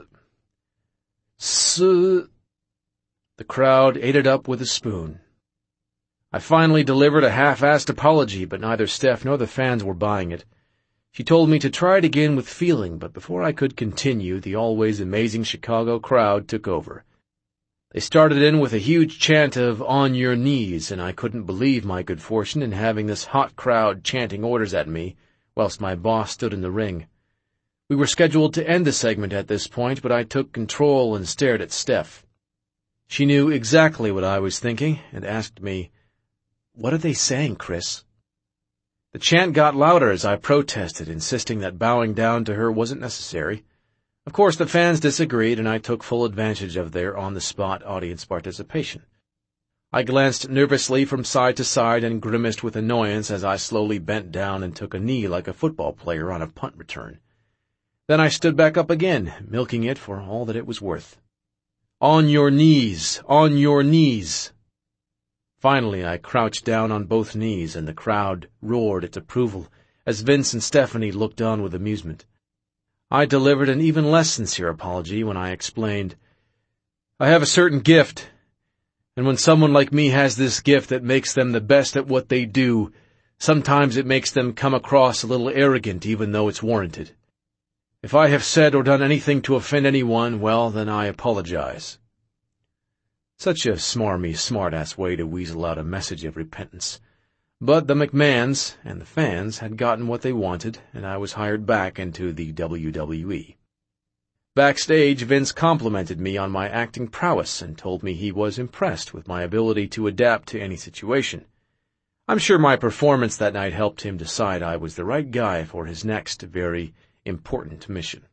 s... The crowd ate it up with a spoon. I finally delivered a half-assed apology, but neither Steph nor the fans were buying it. She told me to try it again with feeling, but before I could continue, the always amazing Chicago crowd took over. They started in with a huge chant of On Your Knees, and I couldn't believe my good fortune in having this hot crowd chanting orders at me, whilst my boss stood in the ring. We were scheduled to end the segment at this point, but I took control and stared at Steph. She knew exactly what I was thinking, and asked me, What are they saying, Chris? The chant got louder as I protested, insisting that bowing down to her wasn't necessary. Of course, the fans disagreed, and I took full advantage of their on-the-spot audience participation. I glanced nervously from side to side and grimaced with annoyance as I slowly bent down and took a knee like a football player on a punt return. Then I stood back up again, milking it for all that it was worth. On your knees, on your knees. Finally, I crouched down on both knees, and the crowd roared its approval as Vince and Stephanie looked on with amusement. I delivered an even less sincere apology when I explained, "I have a certain gift, and when someone like me has this gift that makes them the best at what they do, sometimes it makes them come across a little arrogant even though it's warranted. If I have said or done anything to offend anyone, well, then I apologize." Such a smarmy, smart-ass way to weasel out a message of repentance. But the McMahons and the fans had gotten what they wanted, and I was hired back into the W W E. Backstage, Vince complimented me on my acting prowess and told me he was impressed with my ability to adapt to any situation. I'm sure my performance that night helped him decide I was the right guy for his next very important mission.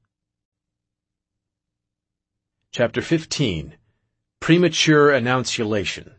Chapter fifteen. Premature Annunciation.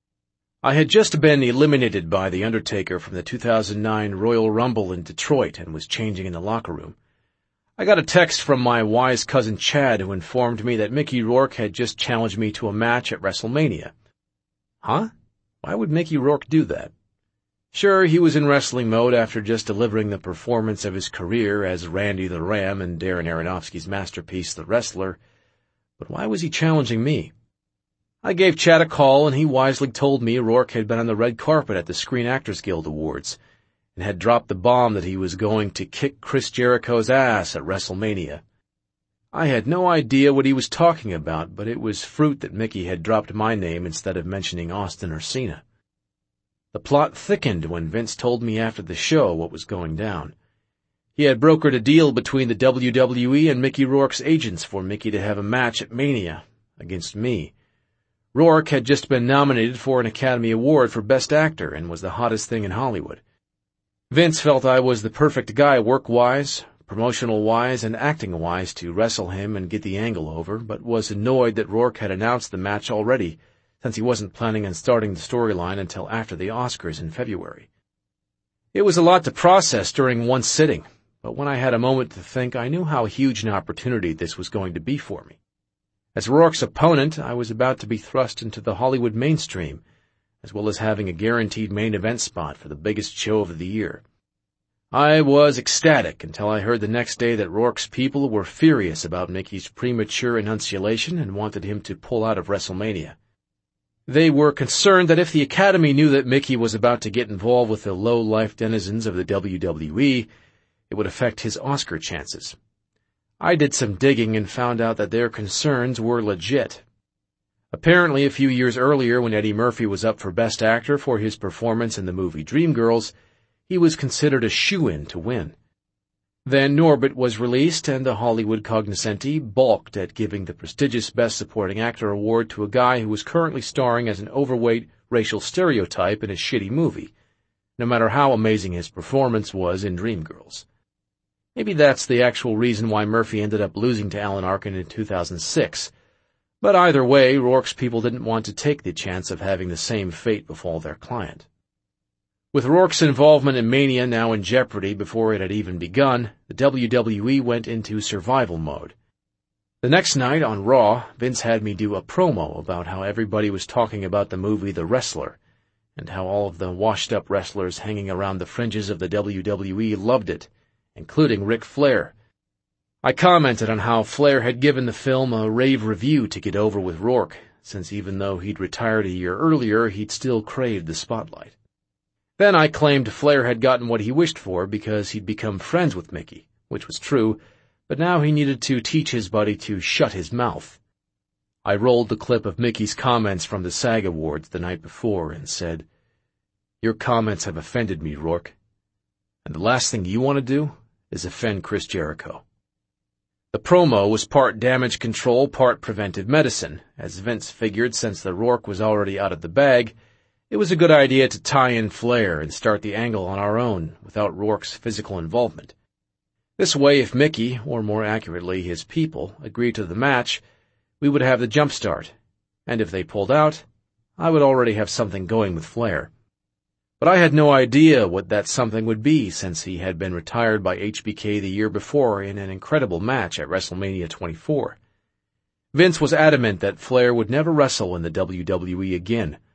I had just been eliminated by The Undertaker from the two thousand nine Royal Rumble in Detroit and was changing in the locker room. I got a text from my wise cousin Chad, who informed me that Mickey Rourke had just challenged me to a match at WrestleMania. Huh? Why would Mickey Rourke do that? Sure, he was in wrestling mode after just delivering the performance of his career as Randy the Ram in Darren Aronofsky's masterpiece The Wrestler, but why was he challenging me? I gave Chad a call, and he wisely told me Rourke had been on the red carpet at the Screen Actors Guild Awards and had dropped the bomb that he was going to kick Chris Jericho's ass at WrestleMania. I had no idea what he was talking about, but it was fruit that Mickey had dropped my name instead of mentioning Austin or Cena. The plot thickened when Vince told me after the show what was going down. He had brokered a deal between the W W E and Mickey Rourke's agents for Mickey to have a match at Mania against me. Rourke had just been nominated for an Academy Award for Best Actor and was the hottest thing in Hollywood. Vince felt I was the perfect guy work-wise, promotional-wise, and acting-wise to wrestle him and get the angle over, but was annoyed that Rourke had announced the match already, since he wasn't planning on starting the storyline until after the Oscars in February. It was a lot to process during one sitting, but when I had a moment to think, I knew how huge an opportunity this was going to be for me. As Rourke's opponent, I was about to be thrust into the Hollywood mainstream, as well as having a guaranteed main event spot for the biggest show of the year. I was ecstatic until I heard the next day that Rourke's people were furious about Mickey's premature annunciation and wanted him to pull out of WrestleMania. They were concerned that if the Academy knew that Mickey was about to get involved with the low-life denizens of the W W E, it would affect his Oscar chances. I did some digging and found out that their concerns were legit. Apparently, a few years earlier, when Eddie Murphy was up for Best Actor for his performance in the movie Dreamgirls, he was considered a shoo-in to win. Then Norbit was released, and the Hollywood cognoscenti balked at giving the prestigious Best Supporting Actor award to a guy who was currently starring as an overweight racial stereotype in a shitty movie, no matter how amazing his performance was in Dreamgirls. Maybe that's the actual reason why Murphy ended up losing to Alan Arkin in two thousand six. But either way, Rourke's people didn't want to take the chance of having the same fate befall their client. With Rourke's involvement in Mania now in jeopardy before it had even begun, the W W E went into survival mode. The next night on Raw, Vince had me do a promo about how everybody was talking about the movie The Wrestler, and how all of the washed-up wrestlers hanging around the fringes of the W W E loved it, including Ric Flair. I commented on how Flair had given the film a rave review to get over with Rourke, since even though he'd retired a year earlier, he'd still craved the spotlight. Then I claimed Flair had gotten what he wished for because he'd become friends with Mickey, which was true, but now he needed to teach his buddy to shut his mouth. I rolled the clip of Mickey's comments from the SAG Awards the night before and said, "Your comments have offended me, Rourke, and the last thing you want to do is offend Chris Jericho." The promo was part damage control, part preventive medicine, as Vince figured since the Rourke was already out of the bag, it was a good idea to tie in Flair and start the angle on our own without Rourke's physical involvement. This way, if Mickey, or more accurately his people, agreed to the match, we would have the jump start, and if they pulled out, I would already have something going with Flair. But I had no idea what that something would be, since he had been retired by H B K the year before in an incredible match at WrestleMania twenty-four. Vince was adamant that Flair would never wrestle in the W W E again,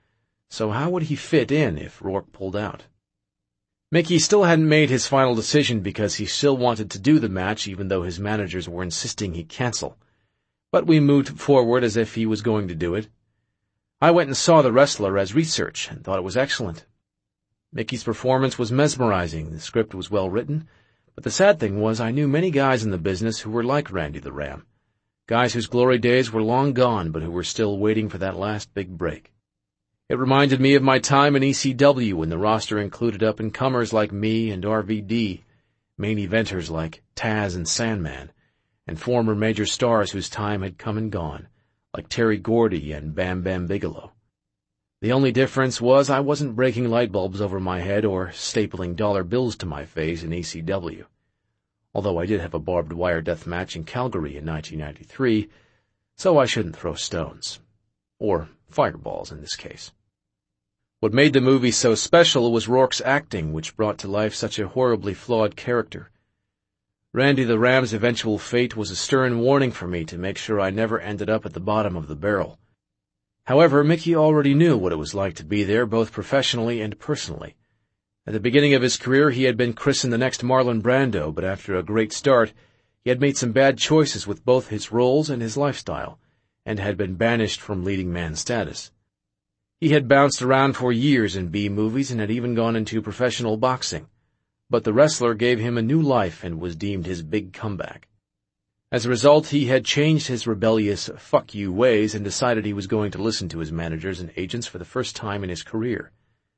So how would he fit in if Rourke pulled out? Mickey still hadn't made his final decision because he still wanted to do the match even though his managers were insisting he cancel. But we moved forward as if he was going to do it. I went and saw the wrestler as research and thought it was excellent. Mickey's performance was mesmerizing, the script was well written, but the sad thing was I knew many guys in the business who were like Randy the Ram. Guys whose glory days were long gone but who were still waiting for that last big break. It reminded me of my time in E C W when the roster included up-and-comers like me and R V D, main eventers like Taz and Sandman, and former major stars whose time had come and gone, like Terry Gordy and Bam Bam Bigelow. The only difference was I wasn't breaking light bulbs over my head or stapling dollar bills to my face in E C W. Although I did have a barbed wire death match in Calgary in nineteen ninety-three, so I shouldn't throw stones. Or fireballs in this case. What made the movie so special was Rourke's acting, which brought to life such a horribly flawed character. Randy the Ram's eventual fate was a stern warning for me to make sure I never ended up at the bottom of the barrel. However, Mickey already knew what it was like to be there, both professionally and personally. At the beginning of his career, he had been christened the next Marlon Brando, but after a great start, he had made some bad choices with both his roles and his lifestyle, and had been banished from leading man status. He had bounced around for years in B-movies and had even gone into professional boxing. But the wrestler gave him a new life and was deemed his big comeback. As a result, he had changed his rebellious fuck you ways and decided he was going to listen to his managers and agents for the first time in his career.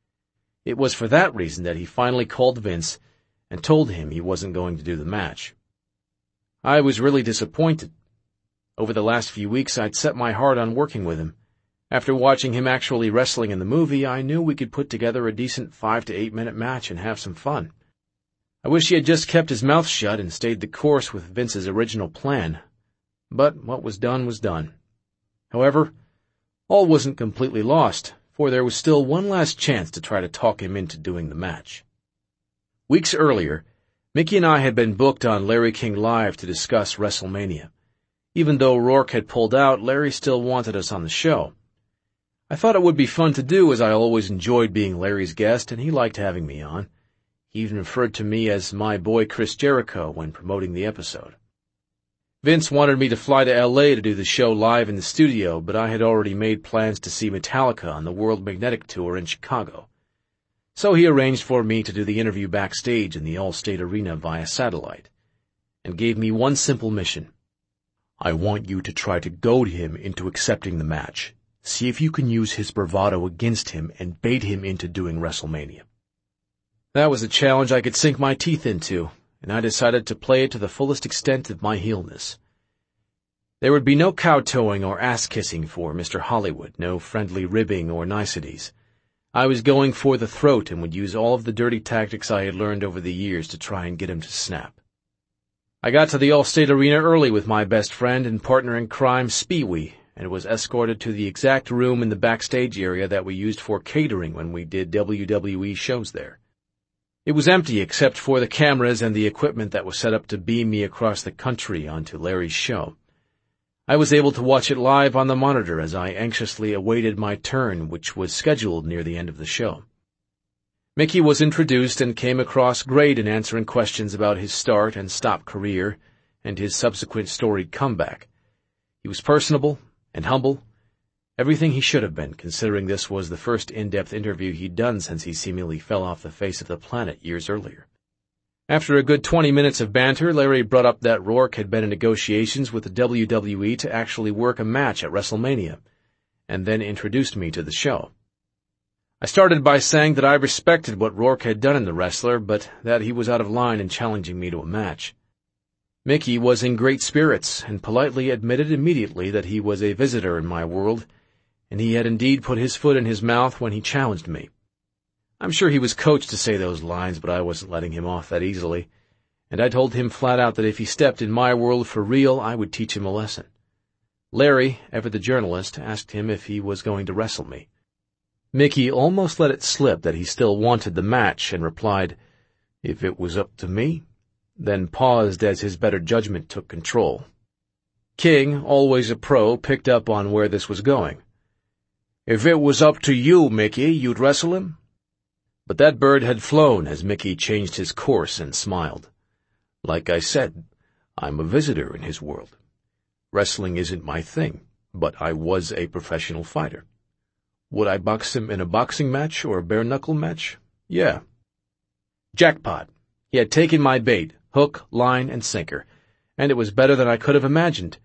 It was for that reason that he finally called Vince and told him he wasn't going to do the match. I was really disappointed. Over the last few weeks, I'd set my heart on working with him. After watching him actually wrestling in the movie, I knew we could put together a decent five to eight minute match and have some fun. I wish he had just kept his mouth shut and stayed the course with Vince's original plan. But what was done was done. However, all wasn't completely lost, for there was still one last chance to try to talk him into doing the match. Weeks earlier, Mickey and I had been booked on Larry King Live to discuss WrestleMania. Even though Rourke had pulled out, Larry still wanted us on the show. I thought it would be fun to do, as I always enjoyed being Larry's guest, and he liked having me on. He even referred to me as my boy Chris Jericho when promoting the episode. Vince wanted me to fly to L A to do the show live in the studio, but I had already made plans to see Metallica on the World Magnetic Tour in Chicago. So he arranged for me to do the interview backstage in the Allstate Arena via satellite, and gave me one simple mission. I want you to try to goad him into accepting the match. See if you can use his bravado against him and bait him into doing WrestleMania. That was a challenge I could sink my teeth into, and I decided to play it to the fullest extent of my heelness. There would be no kowtowing or ass-kissing for Mister Hollywood, no friendly ribbing or niceties. I was going for the throat and would use all of the dirty tactics I had learned over the years to try and get him to snap. I got to the Allstate Arena early with my best friend and partner in crime, Spee-wee, and was escorted to the exact room in the backstage area that we used for catering when we did W W E shows there. It was empty except for the cameras and the equipment that was set up to beam me across the country onto Larry's show. I was able to watch it live on the monitor as I anxiously awaited my turn, which was scheduled near the end of the show. Mickey was introduced and came across great in answering questions about his start and stop career and his subsequent storied comeback. He was personable and humble, everything he should have been, considering this was the first in-depth interview he'd done since he seemingly fell off the face of the planet years earlier. After a good twenty minutes of banter, Larry brought up that Rourke had been in negotiations with the W W E to actually work a match at WrestleMania, and then introduced me to the show. I started by saying that I respected what Rourke had done in The Wrestler, but that he was out of line in challenging me to a match. Mickey was in great spirits and politely admitted immediately that he was a visitor in my world, and he had indeed put his foot in his mouth when he challenged me. I'm sure he was coached to say those lines, but I wasn't letting him off that easily, and I told him flat out that if he stepped in my world for real, I would teach him a lesson. Larry, ever the journalist, asked him if he was going to wrestle me. Mickey almost let it slip that he still wanted the match and replied, "If it was up to me," then paused as his better judgment took control. King, always a pro, picked up on where this was going. If it was up to you, Mickey, you'd wrestle him?" But that bird had flown as Mickey changed his course and smiled. "Like I said, I'm a visitor in his world. Wrestling isn't my thing, but I was a professional fighter. Would I box him in a boxing match or a bare-knuckle match? Yeah." Jackpot! He had taken my bait, hook, line, and sinker, and it was better than I could have imagined.